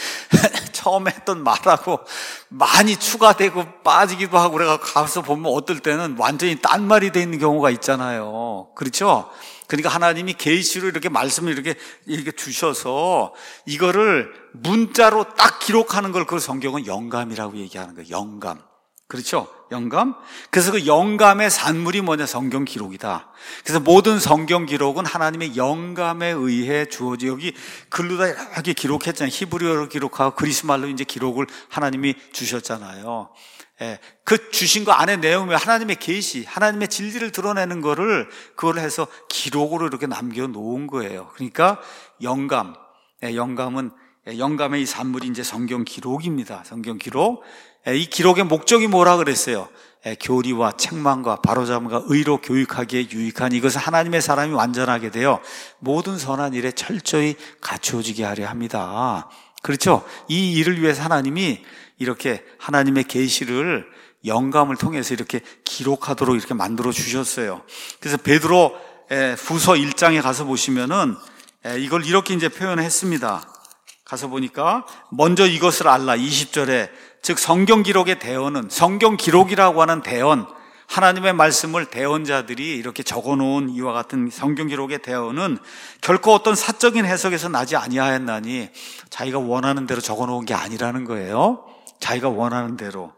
처음에 했던 말하고 많이 추가되고 빠지기도 하고 그래가 가서 보면 어떨 때는 완전히 딴 말이 돼 있는 경우가 있잖아요. 그렇죠? 그러니까 하나님이 계시로 이렇게 말씀을 이렇게 이렇게 주셔서 이거를 문자로 딱 기록하는 걸 그 성경은 영감이라고 얘기하는 거예요. 영감. 그렇죠? 영감? 그래서 그 영감의 산물이 뭐냐? 성경 기록이다. 그래서 모든 성경 기록은 하나님의 영감에 의해 주어지, 여기 글로다 이렇게 기록했잖아요. 히브리어로 기록하고 그리스말로 이제 기록을 하나님이 주셨잖아요. 예, 그 주신 거 안에 내용이 하나님의 계시, 하나님의 진리를 드러내는 거를 그걸 해서 기록으로 이렇게 남겨놓은 거예요. 그러니까 영감, 예, 영감은 예, 영감의 이 산물이 이제 성경 기록입니다. 성경 기록. 예, 이 기록의 목적이 뭐라 그랬어요? 예, 교리와 책망과 바로잡음과 의로 교육하기에 유익한 이것은 하나님의 사람이 완전하게 되어 모든 선한 일에 철저히 갖추어지게 하려 합니다. 그렇죠? 이 일을 위해서 하나님이 이렇게 하나님의 계시를 영감을 통해서 이렇게 기록하도록 이렇게 만들어 주셨어요. 그래서 베드로 후서 일 장에 가서 보시면은 이걸 이렇게 이제 표현했습니다. 가서 보니까 먼저 이것을 알라 이십 절에 즉 성경 기록의 대언은 성경 기록이라고 하는 대언 하나님의 말씀을 대언자들이 이렇게 적어놓은 이와 같은 성경 기록의 대언은 결코 어떤 사적인 해석에서 나지 아니하였나니 자기가 원하는 대로 적어놓은 게 아니라는 거예요. 자기가 원하는 대로.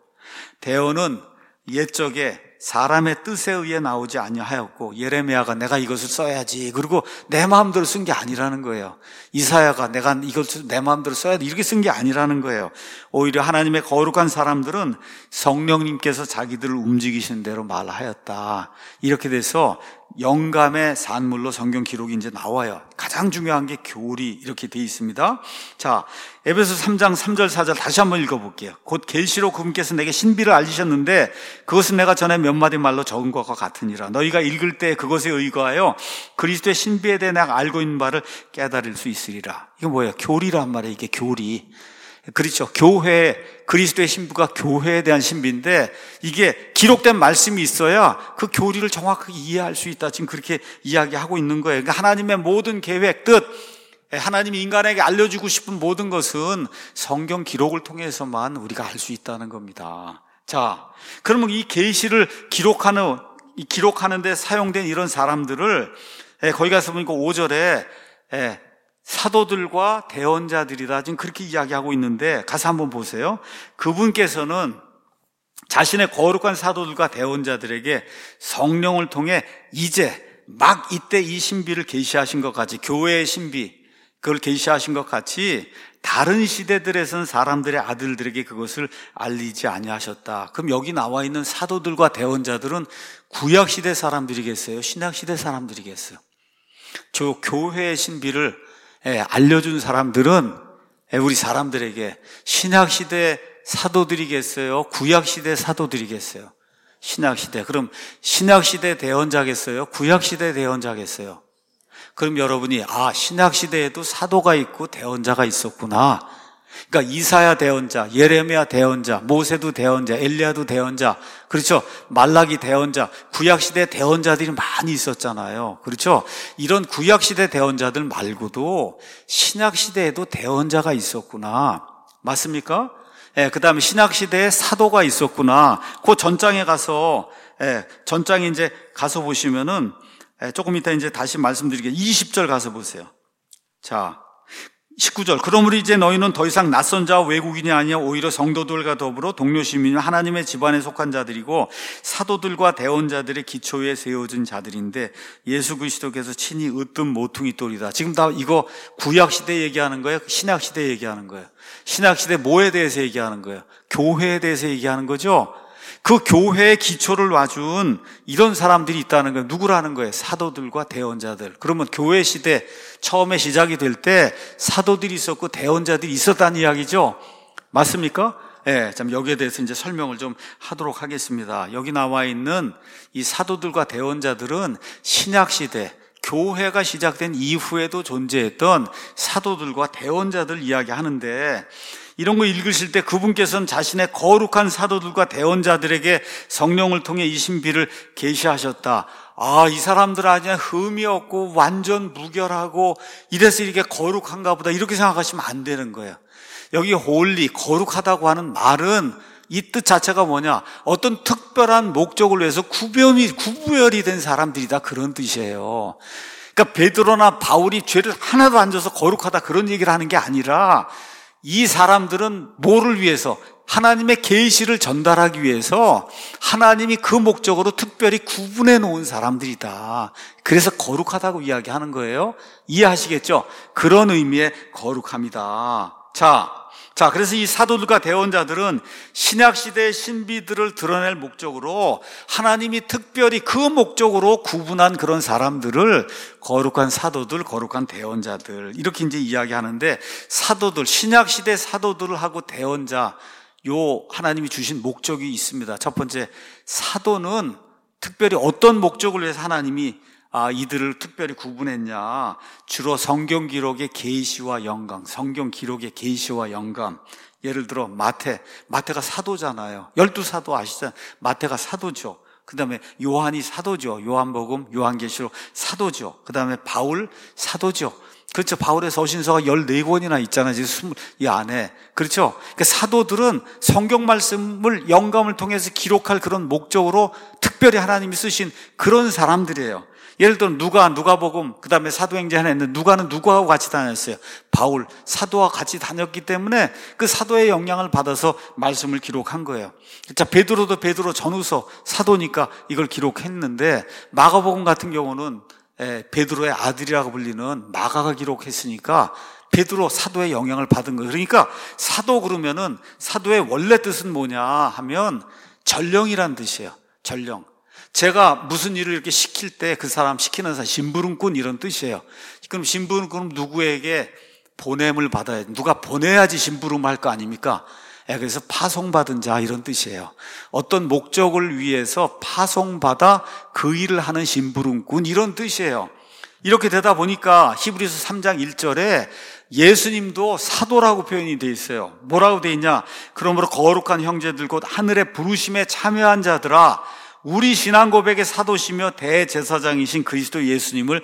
대언은 옛적에 사람의 뜻에 의해 나오지 아니하였고 예레미야가 내가 이것을 써야지 그리고 내 마음대로 쓴 게 아니라는 거예요. 이사야가 내가 이것을 내 마음대로 써야 돼 이렇게 쓴 게 아니라는 거예요. 오히려 하나님의 거룩한 사람들은 성령님께서 자기들을 움직이시는 대로 말하였다. 이렇게 돼서 영감의 산물로 성경 기록이 이제 나와요. 가장 중요한 게 교리 이렇게 돼 있습니다. 자, 에베소 삼 장 삼 절 사 절 다시 한번 읽어볼게요. 곧 계시로 그분께서 내게 신비를 알리셨는데 그것은 내가 전에 몇 마디 말로 적은 것과 같으니라. 너희가 읽을 때 그것에 의거하여 그리스도의 신비에 대해 내가 알고 있는 바를 깨달을 수 있으리라. 이게 뭐예요? 교리란 말이에요. 이게 교리. 그렇죠. 교회, 그리스도의 신부가 교회에 대한 신비인데 이게 기록된 말씀이 있어야 그 교리를 정확하게 이해할 수 있다. 지금 그렇게 이야기하고 있는 거예요. 그러니까 하나님의 모든 계획, 뜻, 하나님이 인간에게 알려주고 싶은 모든 것은 성경 기록을 통해서만 우리가 알 수 있다는 겁니다. 자, 그러면 이 계시를 기록하는, 기록하는 데 사용된 이런 사람들을 거기 가서 보니까 오 절에 사도들과 대언자들이다. 지금 그렇게 이야기하고 있는데 가서 한번 보세요. 그분께서는 자신의 거룩한 사도들과 대언자들에게 성령을 통해 이제 막 이때 이 신비를 계시하신 것 같이 교회의 신비 그걸 계시하신 것 같이 다른 시대들에서는 사람들의 아들들에게 그것을 알리지 아니하셨다. 그럼 여기 나와 있는 사도들과 대언자들은 구약시대 사람들이겠어요? 신약시대 사람들이겠어요? 저 교회의 신비를 예, 알려준 사람들은 우리 사람들에게 신약시대 사도들이겠어요? 구약시대 사도들이겠어요? 신약시대. 그럼 신약시대 대언자겠어요? 구약시대 대언자겠어요? 그럼 여러분이 아 신약시대에도 사도가 있고 대언자가 있었구나. 그러니까 이사야 대언자, 예레미야 대언자, 모세도 대언자, 엘리야도 대언자, 그렇죠? 말라기 대언자, 구약시대 대언자들이 많이 있었잖아요. 그렇죠? 이런 구약시대 대언자들 말고도 신약시대에도 대언자가 있었구나. 맞습니까? 예, 그 다음에 신약시대에 사도가 있었구나. 그 전장에 가서, 예, 전장에 이제 가서 보시면은, 예, 조금 이따 이제 다시 말씀드리게 이십 절 가서 보세요. 자. 십구 절 그러므로 이제 너희는 더 이상 낯선 자와 외국인이 아니야 오히려 성도들과 더불어 동료 시민이며 하나님의 집안에 속한 자들이고 사도들과 대언자들의 기초 위에 세워진 자들인데 예수 그리스도께서 친히 으뜸 모퉁이 돌이다. 지금 다 이거 구약시대 얘기하는 거예요? 신약시대 얘기하는 거예요? 신약시대 뭐에 대해서 얘기하는 거예요? 교회에 대해서 얘기하는 거죠? 그 교회의 기초를 놔준 이런 사람들이 있다는 거예요. 누구라는 거예요? 사도들과 대언자들. 그러면 교회 시대 처음에 시작이 될 때 사도들이 있었고 대언자들이 있었다는 이야기죠. 맞습니까? 예, 참 여기에 대해서 이제 설명을 좀 하도록 하겠습니다. 여기 나와 있는 이 사도들과 대언자들은 신약 시대 교회가 시작된 이후에도 존재했던 사도들과 대언자들 이야기하는데 이런 거 읽으실 때 그분께서는 자신의 거룩한 사도들과 대언자들에게 성령을 통해 이 신비를 계시하셨다. 아, 이 사람들 아니야 흠이 없고 완전 무결하고 이래서 이렇게 거룩한가 보다 이렇게 생각하시면 안 되는 거예요. 여기 홀리, 거룩하다고 하는 말은 이 뜻 자체가 뭐냐? 어떤 특별한 목적을 위해서 구별이, 구별이 된 사람들이다 그런 뜻이에요. 그러니까 베드로나 바울이 죄를 하나도 안 져서 거룩하다 그런 얘기를 하는 게 아니라 이 사람들은 뭐를 위해서? 하나님의 계시를 전달하기 위해서 하나님이 그 목적으로 특별히 구분해 놓은 사람들이다. 그래서 거룩하다고 이야기하는 거예요. 이해하시겠죠? 그런 의미의 거룩함이다. 자, 자, 그래서 이 사도들과 대언자들은 신약시대의 신비들을 드러낼 목적으로 하나님이 특별히 그 목적으로 구분한 그런 사람들을 거룩한 사도들, 거룩한 대언자들 이렇게 이제 이야기하는데, 사도들, 신약시대 사도들하고 대언자, 요 하나님이 주신 목적이 있습니다. 첫 번째, 사도는 특별히 어떤 목적을 위해서 하나님이 아, 이들을 특별히 구분했냐? 주로 성경 기록의 계시와 영감, 성경 기록의 계시와 영감. 예를 들어 마태, 마태가 사도잖아요. 열두 사도 아시잖아요. 마태가 사도죠. 그 다음에 요한이 사도죠. 요한복음, 요한계시록 사도죠. 그 다음에 바울 사도죠. 그렇죠. 바울의 서신서가 열네 권이나 있잖아요. 지금 스물, 이 안에. 그렇죠. 그러니까 사도들은 성경 말씀을 영감을 통해서 기록할 그런 목적으로 특별히 하나님이 쓰신 그런 사람들이에요. 예를 들어 누가, 누가복음, 그 다음에 사도행전 하나 했는데 누가는 누구하고 같이 다녔어요? 바울, 사도와 같이 다녔기 때문에 그 사도의 영향을 받아서 말씀을 기록한 거예요. 자, 베드로도 베드로 전후서 사도니까 이걸 기록했는데, 마가복음 같은 경우는 베드로의 아들이라고 불리는 마가가 기록했으니까 베드로 사도의 영향을 받은 거예요. 그러니까 사도 그러면은 사도의 원래 뜻은 뭐냐 하면 전령이란 뜻이에요. 전령. 제가 무슨 일을 이렇게 시킬 때 그 사람 시키는 사람, 심부름꾼 이런 뜻이에요. 그럼 심부름꾼은 누구에게 보냄을 받아야 돼. 누가 보내야지 심부름할 거 아닙니까? 그래서 파송받은 자 이런 뜻이에요. 어떤 목적을 위해서 파송받아 그 일을 하는 심부름꾼 이런 뜻이에요. 이렇게 되다 보니까 히브리서 삼 장 일 절에 예수님도 사도라고 표현이 되어 있어요. 뭐라고 되어 있냐? 그러므로 거룩한 형제들 곧 하늘의 부르심에 참여한 자들아, 우리 신앙 고백의 사도시며 대제사장이신 그리스도 예수님을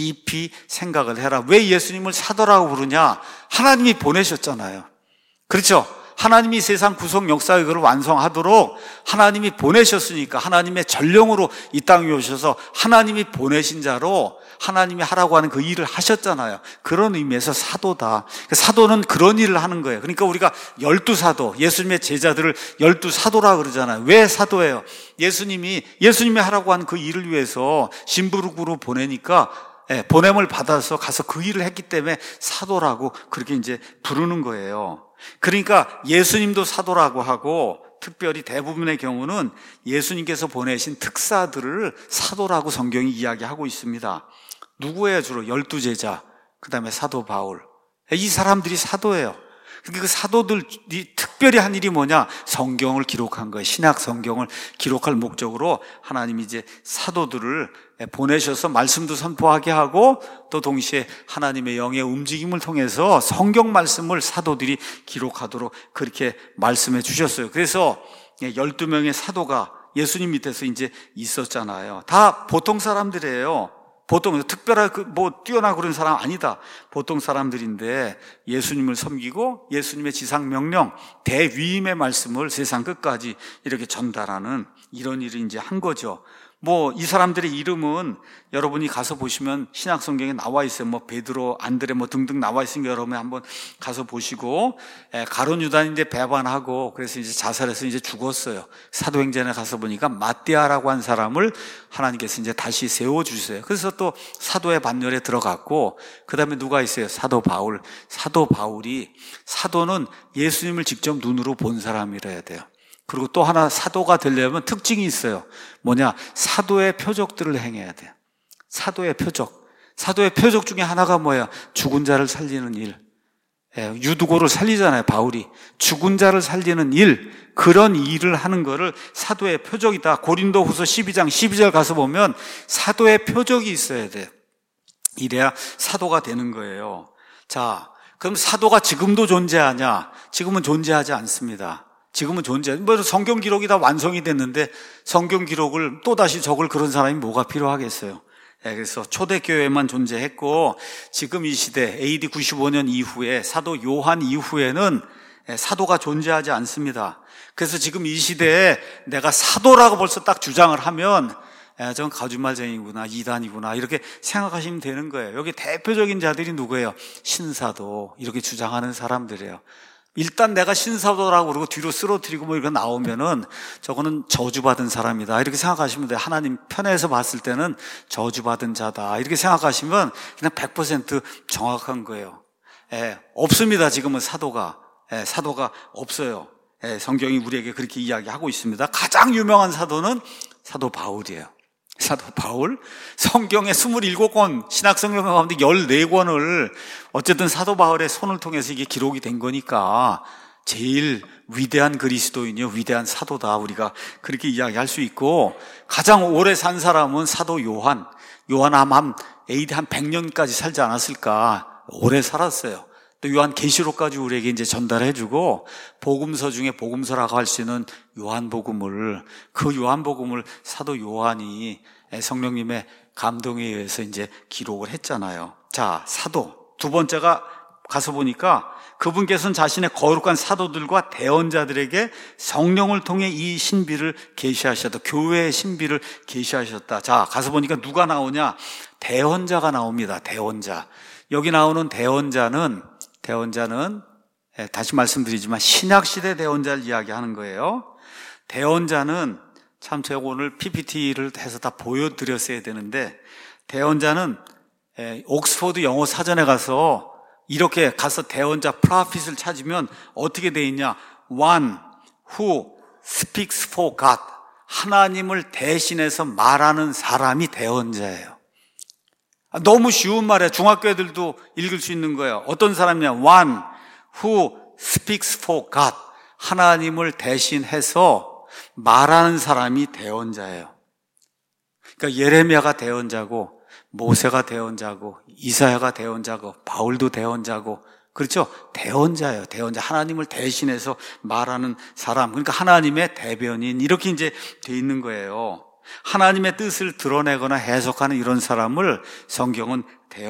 깊이 생각을 해라. 왜 예수님을 사도라고 부르냐? 하나님이 보내셨잖아요. 그렇죠? 하나님이 세상 구속 역사의 그걸 완성하도록 하나님이 보내셨으니까, 하나님의 전령으로 이 땅에 오셔서 하나님이 보내신 자로 하나님이 하라고 하는 그 일을 하셨잖아요. 그런 의미에서 사도다. 사도는 그런 일을 하는 거예요. 그러니까 우리가 열두 사도, 예수님의 제자들을 열두 사도라 그러잖아요. 왜 사도예요? 예수님이 예수님이 하라고 하는 그 일을 위해서 심부름으로 보내니까, 예, 보냄을 받아서 가서 그 일을 했기 때문에 사도라고 그렇게 이제 부르는 거예요. 그러니까 예수님도 사도라고 하고, 특별히 대부분의 경우는 예수님께서 보내신 특사들을 사도라고 성경이 이야기하고 있습니다. 누구예요? 주로 열두 제자, 그 다음에 사도 바울. 이 사람들이 사도예요. 그 사도들이 특별히 한 일이 뭐냐? 성경을 기록한 거예요. 신약 성경을 기록할 목적으로 하나님이 이제 사도들을 보내셔서 말씀도 선포하게 하고, 또 동시에 하나님의 영의 움직임을 통해서 성경 말씀을 사도들이 기록하도록 그렇게 말씀해 주셨어요. 그래서 열두 명의 사도가 예수님 밑에서 이제 있었잖아요. 다 보통 사람들이에요. 보통 특별하게 뭐 뛰어나 그런 사람 아니다. 보통 사람들인데 예수님을 섬기고 예수님의 지상 명령, 대위임의 말씀을 세상 끝까지 이렇게 전달하는 이런 일을 이제 한 거죠. 뭐 이 사람들의 이름은 여러분이 가서 보시면 신약 성경에 나와 있어요. 뭐 베드로, 안드레 뭐 등등 나와 있으니까 여러분이 한번 가서 보시고, 가룟 유다는 이제 배반하고 그래서 이제 자살해서 이제 죽었어요. 사도행전에 가서 보니까 마띠아라고 한 사람을 하나님께서 이제 다시 세워 주세요. 그래서 또 사도의 반열에 들어갔고, 그다음에 누가 있어요? 사도 바울. 사도 바울이, 사도는 예수님을 직접 눈으로 본 사람이라야 돼요. 그리고 또 하나 사도가 되려면 특징이 있어요. 뭐냐? 사도의 표적들을 행해야 돼요. 사도의 표적. 사도의 표적 중에 하나가 뭐예요? 죽은 자를 살리는 일. 유두고를 살리잖아요, 바울이. 죽은 자를 살리는 일, 그런 일을 하는 거를 사도의 표적이다. 고린도후서 십이 장 십이 절 가서 보면 사도의 표적이 있어야 돼요. 이래야 사도가 되는 거예요. 자, 그럼 사도가 지금도 존재하냐? 지금은 존재하지 않습니다. 지금은 존재, 뭐 성경 기록이 다 완성이 됐는데 성경 기록을 또다시 적을 그런 사람이 뭐가 필요하겠어요. 예, 그래서 초대교회만 존재했고, 지금 이 시대 에이디 구십오 년 이후에 사도 요한 이후에는 사도가 존재하지 않습니다. 그래서 지금 이 시대에 내가 사도라고 벌써 딱 주장을 하면 예, 전 거짓말쟁이구나, 이단이구나 이렇게 생각하시면 되는 거예요. 여기 대표적인 자들이 누구예요? 신사도 이렇게 주장하는 사람들이에요. 일단 내가 신사도라고 그러고 뒤로 쓰러뜨리고 뭐 이렇게 나오면은 저거는 저주받은 사람이다 이렇게 생각하시면 돼요. 하나님 편에서 봤을 때는 저주받은 자다 이렇게 생각하시면 그냥 백 퍼센트 정확한 거예요. 예, 없습니다. 지금은 사도가. 예, 사도가 없어요. 예, 성경이 우리에게 그렇게 이야기하고 있습니다. 가장 유명한 사도는 사도 바울이에요. 사도 바울, 성경의 이십칠 권, 신약성경 가운데 십사 권을 어쨌든 사도 바울의 손을 통해서 이게 기록이 된 거니까 제일 위대한 그리스도인이요, 위대한 사도다, 우리가 그렇게 이야기할 수 있고, 가장 오래 산 사람은 사도 요한. 요한 한 에이디 한 백 년까지 살지 않았을까. 오래 살았어요. 또 요한 계시록까지 우리에게 이제 전달해주고, 복음서 중에 복음서라고 할 수 있는 요한복음을, 그 요한복음을 사도 요한이 성령님의 감동에 의해서 이제 기록을 했잖아요. 자, 사도. 두 번째가 가서 보니까 그분께서는 자신의 거룩한 사도들과 대언자들에게 성령을 통해 이 신비를 계시하셨다. 교회의 신비를 계시하셨다. 자, 가서 보니까 누가 나오냐? 대언자가 나옵니다. 대언자. 여기 나오는 대언자는 대언자는 다시 말씀드리지만 신약시대 대언자를 이야기하는 거예요. 대언자는 참 제가 오늘 피피티를 해서 다 보여드렸어야 되는데, 대언자는 옥스퍼드 영어 사전에 가서 이렇게 가서 대언자 프라핏을 찾으면 어떻게 돼 있냐? One who speaks for God. 하나님을 대신해서 말하는 사람이 대언자예요. 너무 쉬운 말이에요. 중학교 애들도 읽을 수 있는 거예요. 어떤 사람이냐? One who speaks for God. 하나님을 대신해서 말하는 사람이 대언자예요. 그러니까 예레미야가 대언자고, 모세가 대언자고, 이사야가 대언자고, 바울도 대언자고, 그렇죠? 대언자예요. 대언자. 하나님을 대신해서 말하는 사람. 그러니까 하나님의 대변인. 이렇게 이제 돼 있는 거예요. 하나님의 뜻을 드러내거나 해석하는 이런 사람을 성경은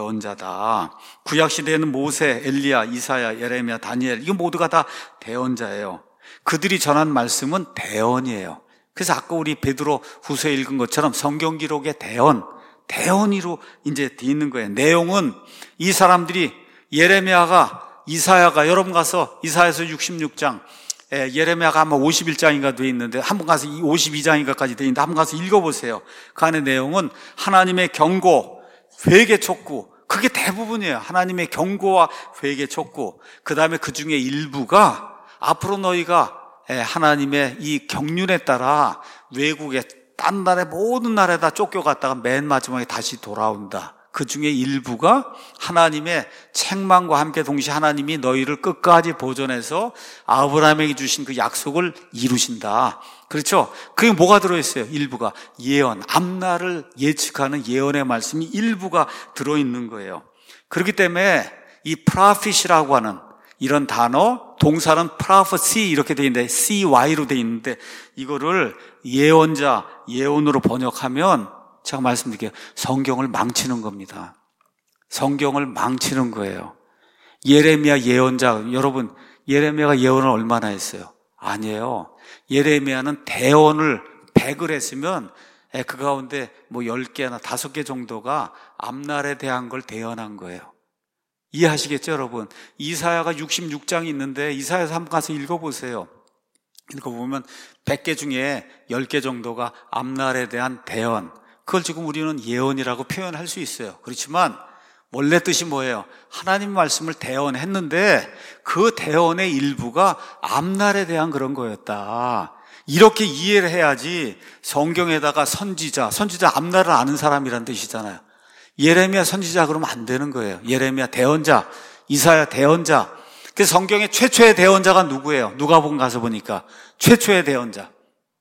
대언자다. 구약시대에는 모세, 엘리야, 이사야, 예레미야, 다니엘, 이거 모두가 다 대언자예요. 그들이 전한 말씀은 대언이에요. 그래서 아까 우리 베드로 후서에 읽은 것처럼 성경 기록의 대언, 대언이로 이제 돼 있는 거예요. 내용은 이 사람들이 예레미야가, 이사야가, 여러분 가서 이사야서 육십육 장, 예레미야가 아마 오십일 장인가 돼 있는데 한번 가서 오십이 장인가까지 돼 있는데 한번 가서 읽어보세요. 그 안에 내용은 하나님의 경고, 회개 촉구, 그게 대부분이에요. 하나님의 경고와 회개 촉구. 그 다음에 그 중에 일부가 앞으로 너희가 하나님의 이 경륜에 따라 외국에 딴 나라의 모든 나라에 다 쫓겨갔다가 맨 마지막에 다시 돌아온다. 그 중에 일부가 하나님의 책망과 함께 동시에 하나님이 너희를 끝까지 보존해서 아브라함에게 주신 그 약속을 이루신다. 그렇죠? 그게 뭐가 들어있어요? 일부가 예언, 앞날을 예측하는 예언의 말씀이 일부가 들어있는 거예요. 그렇기 때문에 이 prophet이라고 하는 이런 단어, 동사는 prophecy 이렇게 돼 있는데 씨와이로 돼 있는데 이거를 예언자, 예언으로 번역하면 제가 말씀드릴게요. 성경을 망치는 겁니다. 성경을 망치는 거예요. 예레미야 예언자, 여러분 예레미야가 예언을 얼마나 했어요? 아니에요. 예레미야는 대언을 백을 했으면 그 가운데 뭐 열 개나 다섯 개 정도가 앞날에 대한 걸 대언한 거예요. 이해하시겠죠, 여러분? 이사야가 육십육 장이 있는데 이사야서 한번 가서 읽어보세요. 읽어보면 백 개 중에 열 개 정도가 앞날에 대한 대언. 그걸 지금 우리는 예언이라고 표현할 수 있어요. 그렇지만 원래 뜻이 뭐예요? 하나님 말씀을 대언했는데 그 대언의 일부가 앞날에 대한 그런 거였다. 이렇게 이해를 해야지 성경에다가 선지자, 선지자 앞날을 아는 사람이란 뜻이잖아요. 예레미야 선지자 그러면 안 되는 거예요. 예레미야 대언자, 이사야 대언자. 그래서 성경의 최초의 대언자가 누구예요? 누가복음 가서 보니까 최초의 대언자.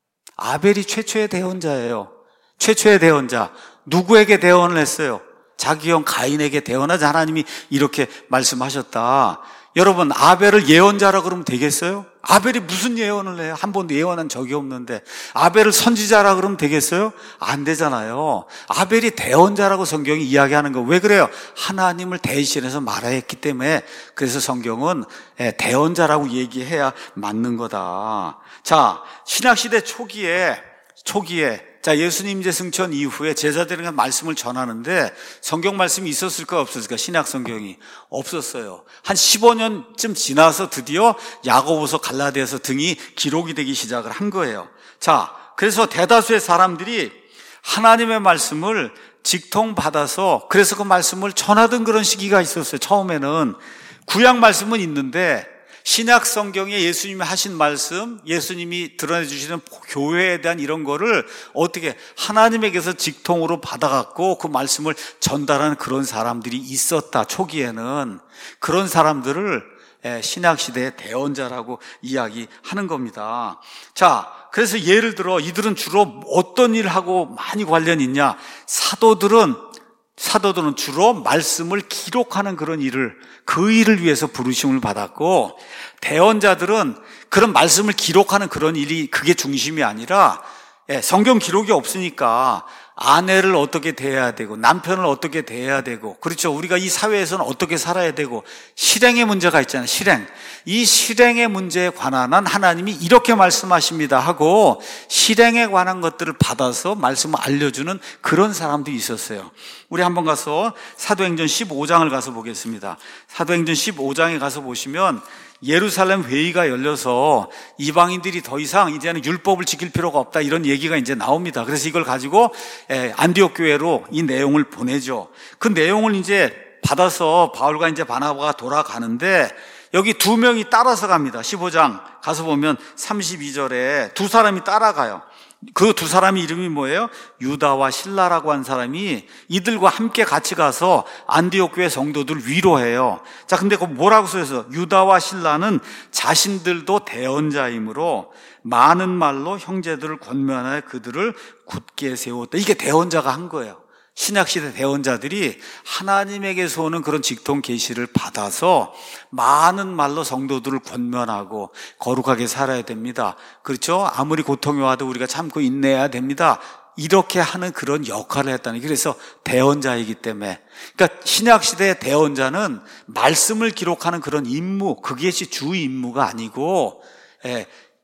아벨이 최초의 대언자예요. 최초의 대언자. 누구에게 대언을 했어요? 자기 형 가인에게 대언하자. 하나님이 이렇게 말씀하셨다. 여러분, 아벨을 예언자라 그러면 되겠어요? 아벨이 무슨 예언을 해요? 한 번도 예언한 적이 없는데 아벨을 선지자라 그러면 되겠어요? 안 되잖아요. 아벨이 대언자라고 성경이 이야기하는 거. 왜 그래요? 하나님을 대신해서 말했기 때문에. 그래서 성경은 대언자라고 얘기해야 맞는 거다. 자, 신약시대 초기에 초기에 자, 예수님 이제 승천 이후에 제자들에게 말씀을 전하는데 성경 말씀이 있었을까 없었을까? 신약 성경이 없었어요. 한 십오 년쯤 지나서 드디어 야고보서 갈라디아서 등이 기록이 되기 시작을 한 거예요. 자, 그래서 대다수의 사람들이 하나님의 말씀을 직통받아서 그래서 그 말씀을 전하던 그런 시기가 있었어요. 처음에는 구약 말씀은 있는데 신약 성경에 예수님이 하신 말씀, 예수님이 드러내 주시는 교회에 대한 이런 거를 어떻게 하나님에게서 직통으로 받아갖고 그 말씀을 전달하는 그런 사람들이 있었다. 초기에는 그런 사람들을 신약 시대의 대언자라고 이야기하는 겁니다. 자, 그래서 예를 들어 이들은 주로 어떤 일을 하고 많이 관련이 있냐? 사도들은 사도들은 주로 말씀을 기록하는 그런 일을, 그 일을 위해서 부르심을 받았고, 대언자들은 그런 말씀을 기록하는 그런 일이 그게 중심이 아니라, 예, 성경 기록이 없으니까 아내를 어떻게 대해야 되고 남편을 어떻게 대해야 되고, 그렇죠, 우리가 이 사회에서는 어떻게 살아야 되고, 실행의 문제가 있잖아요. 실행. 이 실행의 문제에 관한 한 하나님이 이렇게 말씀하십니다 하고 실행에 관한 것들을 받아서 말씀을 알려주는 그런 사람도 있었어요. 우리 한번 가서 사도행전 십오 장을 가서 보겠습니다. 사도행전 십오 장에 가서 보시면 예루살렘 회의가 열려서 이방인들이 더 이상 이제는 율법을 지킬 필요가 없다, 이런 얘기가 이제 나옵니다. 그래서 이걸 가지고 안디옥 교회로 이 내용을 보내죠. 그 내용을 이제 받아서 바울과 이제 바나바가 돌아가는데 여기 두 명이 따라서 갑니다. 십오 장 가서 보면 삼십이 절에 두 사람이 따라가요. 그 두 사람의 이름이 뭐예요? 유다와 실라라고 한 사람이 이들과 함께 같이 가서 안디옥 교회 성도들 위로해요. 자, 근데 그 뭐라고 써있어요? 유다와 실라는 자신들도 대언자이므로 많은 말로 형제들을 권면하여 그들을 굳게 세웠다. 이게 대언자가 한 거예요. 신약시대 대언자들이 하나님에게서 오는 그런 직통 계시를 받아서 많은 말로 성도들을 권면하고 거룩하게 살아야 됩니다. 그렇죠? 아무리 고통이 와도 우리가 참고 인내해야 됩니다. 이렇게 하는 그런 역할을 했다는, 그래서 대언자이기 때문에. 그러니까 신약시대의 대언자는 말씀을 기록하는 그런 임무, 그것이 주 임무가 아니고, 예,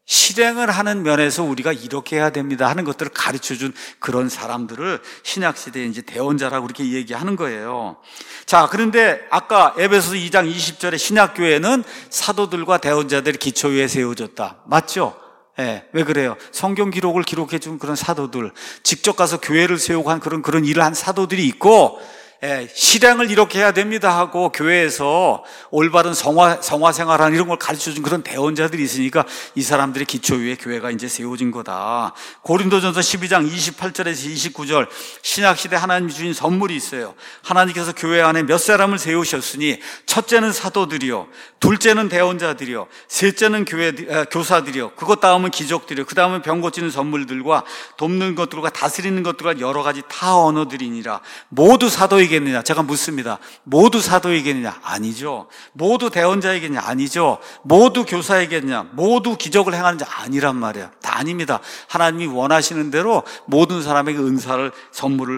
실행을 하는 면에서 우리가 이렇게 해야 됩니다 하는 것들을 가르쳐준 그런 사람들을 신약시대에 이제 대언자라고 그렇게 얘기하는 거예요. 자, 그런데 아까 에베소서 이 장 이십 절에 신약교회는 사도들과 대언자들이 기초 위에 세워졌다. 맞죠? 예, 왜 그래요? 성경 기록을 기록해준 그런 사도들, 직접 가서 교회를 세우고 한 그런, 그런 일을 한 사도들이 있고, 예, 실행을 이렇게 해야 됩니다 하고 교회에서 올바른 성화, 성화 생활하는 이런 걸 가르쳐준 그런 대언자들이 있으니까 이 사람들의 기초 위에 교회가 이제 세워진 거다. 고린도전서 십이 장 이십팔 절에서 이십구 절, 신약시대 하나님이 주신 선물이 있어요. 하나님께서 교회 안에 몇 사람을 세우셨으니 첫째는 사도들이요, 둘째는 대언자들이요, 셋째는 교회, 아, 교사들이요, 그것 다음은 기적들이요, 그 다음은 병 고치는 선물들과 돕는 것들과 다스리는 것들과 여러 가지 타 언어들이니라. 모두 사도에게 겠느냐? 제가 묻습니다. 모두 사도이겠느냐? 아니죠. 모두 대언자이겠느냐? 아니죠. 모두 교사이겠느냐? 모두 기적을 행하는 자 아니란 말이에요. 다 아닙니다. 하나님이 원하시는 대로 모든 사람에게 은사를, 선물을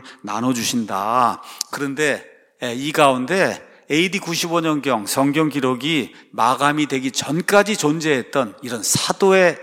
나눠주신다. 그런데 이 가운데 에이디 구십오 년경 성경 기록이 마감이 되기 전까지 존재했던 이런 사도의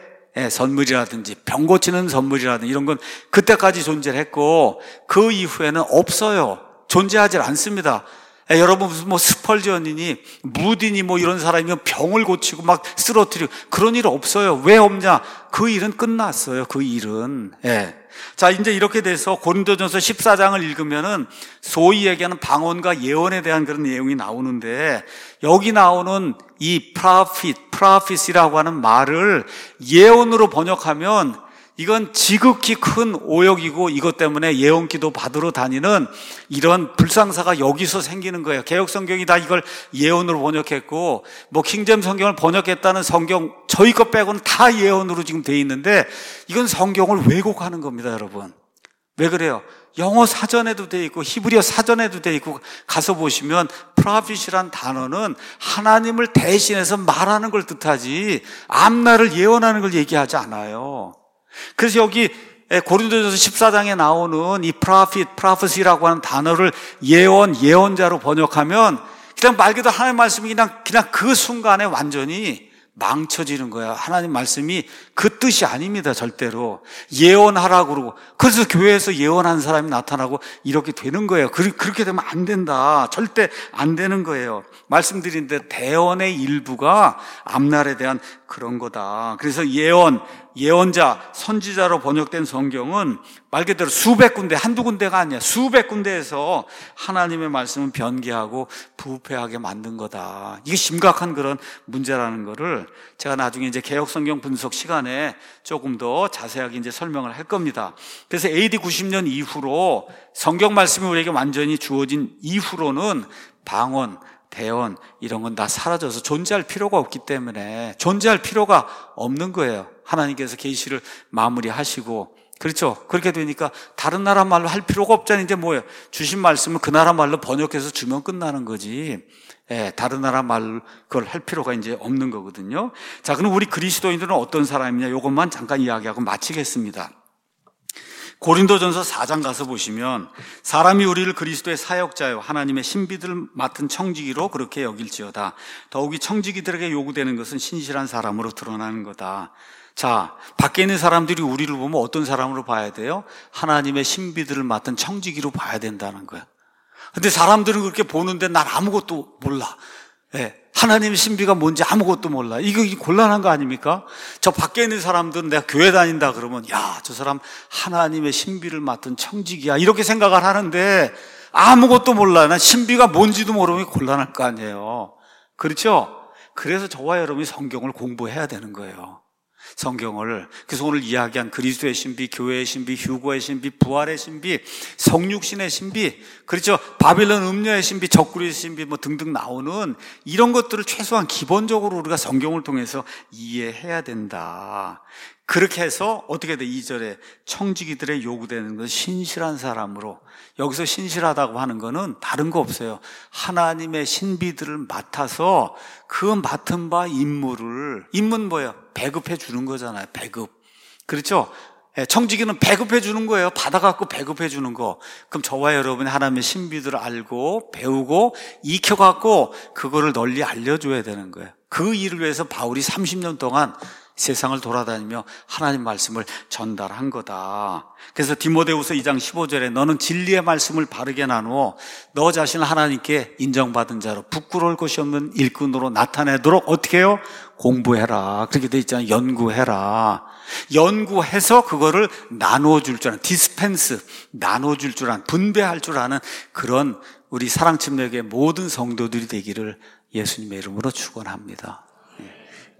선물이라든지 병 고치는 선물이라든지 이런 건 그때까지 존재를 했고, 그 이후에는 없어요. 존재하지 않습니다. 에, 여러분 무슨 뭐 스펄전이니 무디니 뭐 이런 사람이면 병을 고치고 막 쓰러뜨리고 그런 일 없어요. 왜 없냐? 그 일은 끝났어요. 그 일은. 예. 자, 이제 이렇게 돼서 고린도전서 십사 장을 읽으면은 소위 얘기하는 방언과 예언에 대한 그런 내용이 나오는데, 여기 나오는 이 prophet, prophet이라고 하는 말을 예언으로 번역하면 이건 지극히 큰 오역이고, 이것 때문에 예언기도 받으러 다니는 이런 불상사가 여기서 생기는 거예요. 개혁성경이 다 이걸 예언으로 번역했고, 뭐 킹잼 성경을 번역했다는 성경 저희 것 빼고는 다 예언으로 지금 돼 있는데, 이건 성경을 왜곡하는 겁니다, 여러분. 왜 그래요? 영어 사전에도 돼 있고 히브리어 사전에도 돼 있고, 가서 보시면 프로핏이란 단어는 하나님을 대신해서 말하는 걸 뜻하지 앞날을 예언하는 걸 얘기하지 않아요. 그래서 여기 고린도전서 십사 장에 나오는 이 prophet, prophecy라고 하는 단어를 예언, 예언자로 번역하면 그냥 말 그대로 하나님 말씀이 그냥, 그냥 그 순간에 완전히 망쳐지는 거야. 하나님 말씀이 그 뜻이 아닙니다, 절대로. 예언하라고 그러고, 그래서 교회에서 예언한 사람이 나타나고 이렇게 되는 거예요. 그렇게 되면 안 된다. 절대 안 되는 거예요. 말씀드린 대로 대언의 일부가 앞날에 대한 그런 거다. 그래서 예언, 예언자, 선지자로 번역된 성경은 말 그대로 수백 군데, 한두 군데가 아니야. 수백 군데에서 하나님의 말씀을 변개하고 부패하게 만든 거다. 이게 심각한 그런 문제라는 거를 제가 나중에 이제 개역 성경 분석 시간에 조금 더 자세하게 이제 설명을 할 겁니다. 그래서 에이디 구십 년 이후로 성경 말씀이 우리에게 완전히 주어진 이후로는 방언, 대언 이런 건 다 사라져서 존재할 필요가 없기 때문에 존재할 필요가 없는 거예요. 하나님께서 계시를 마무리하시고, 그렇죠? 그렇게 되니까 다른 나라 말로 할 필요가 없잖아요. 이제 뭐예요? 주신 말씀을 그 나라 말로 번역해서 주면 끝나는 거지. 예, 다른 나라 말 그걸 할 필요가 이제 없는 거거든요. 자, 그럼 우리 그리스도인들은 어떤 사람이냐? 이것만 잠깐 이야기하고 마치겠습니다. 고린도전서 사 장 가서 보시면 사람이 우리를 그리스도의 사역자요 하나님의 신비들을 맡은 청지기로 그렇게 여길지어다. 더욱이 청지기들에게 요구되는 것은 신실한 사람으로 드러나는 거다. 자, 밖에 있는 사람들이 우리를 보면 어떤 사람으로 봐야 돼요? 하나님의 신비들을 맡은 청지기로 봐야 된다는 거야. 근데 사람들은 그렇게 보는데 난 아무것도 몰라. 예, 하나님의 신비가 뭔지 아무것도 몰라. 이거 곤란한 거 아닙니까? 저 밖에 있는 사람들은 내가 교회 다닌다 그러면 야, 저 사람 하나님의 신비를 맡은 청지기야 이렇게 생각을 하는데 아무것도 몰라. 난 신비가 뭔지도 모르면 곤란할 거 아니에요. 그렇죠? 그래서 저와 여러분이 성경을 공부해야 되는 거예요. 성경을. 그래서 오늘 이야기한 그리스도의 신비, 교회의 신비, 휴거의 신비, 부활의 신비, 성육신의 신비, 그렇죠? 바빌론 음녀의 신비, 적그리스도의 신비 뭐 등등 나오는 이런 것들을 최소한 기본적으로 우리가 성경을 통해서 이해해야 된다. 그렇게 해서 어떻게 돼? 이 절에 청지기들의 요구되는 것은 신실한 사람으로. 여기서 신실하다고 하는 거는 다른 거 없어요. 하나님의 신비들을 맡아서 그 맡은 바 임무를, 임무는 뭐예요? 배급해 주는 거잖아요. 배급. 그렇죠? 청지기는 배급해 주는 거예요. 받아갖고 배급해 주는 거. 그럼 저와 여러분이 하나님의 신비들을 알고 배우고 익혀갖고 그거를 널리 알려줘야 되는 거예요. 그 일을 위해서 바울이 삼십 년 동안 세상을 돌아다니며 하나님 말씀을 전달한 거다. 그래서 디모데후서 이 장 십오 절에 너는 진리의 말씀을 바르게 나누어 너 자신을 하나님께 인정받은 자로 부끄러울 것이 없는 일꾼으로 나타내도록 어떻게 해요? 공부해라. 그렇게 돼 있잖아요. 연구해라. 연구해서 그거를 나누어줄 줄 아는, 디스펜스, 나눠줄 줄 아는, 분배할 줄 아는 그런 우리 사랑침례교회 모든 성도들이 되기를 예수님의 이름으로 축원합니다.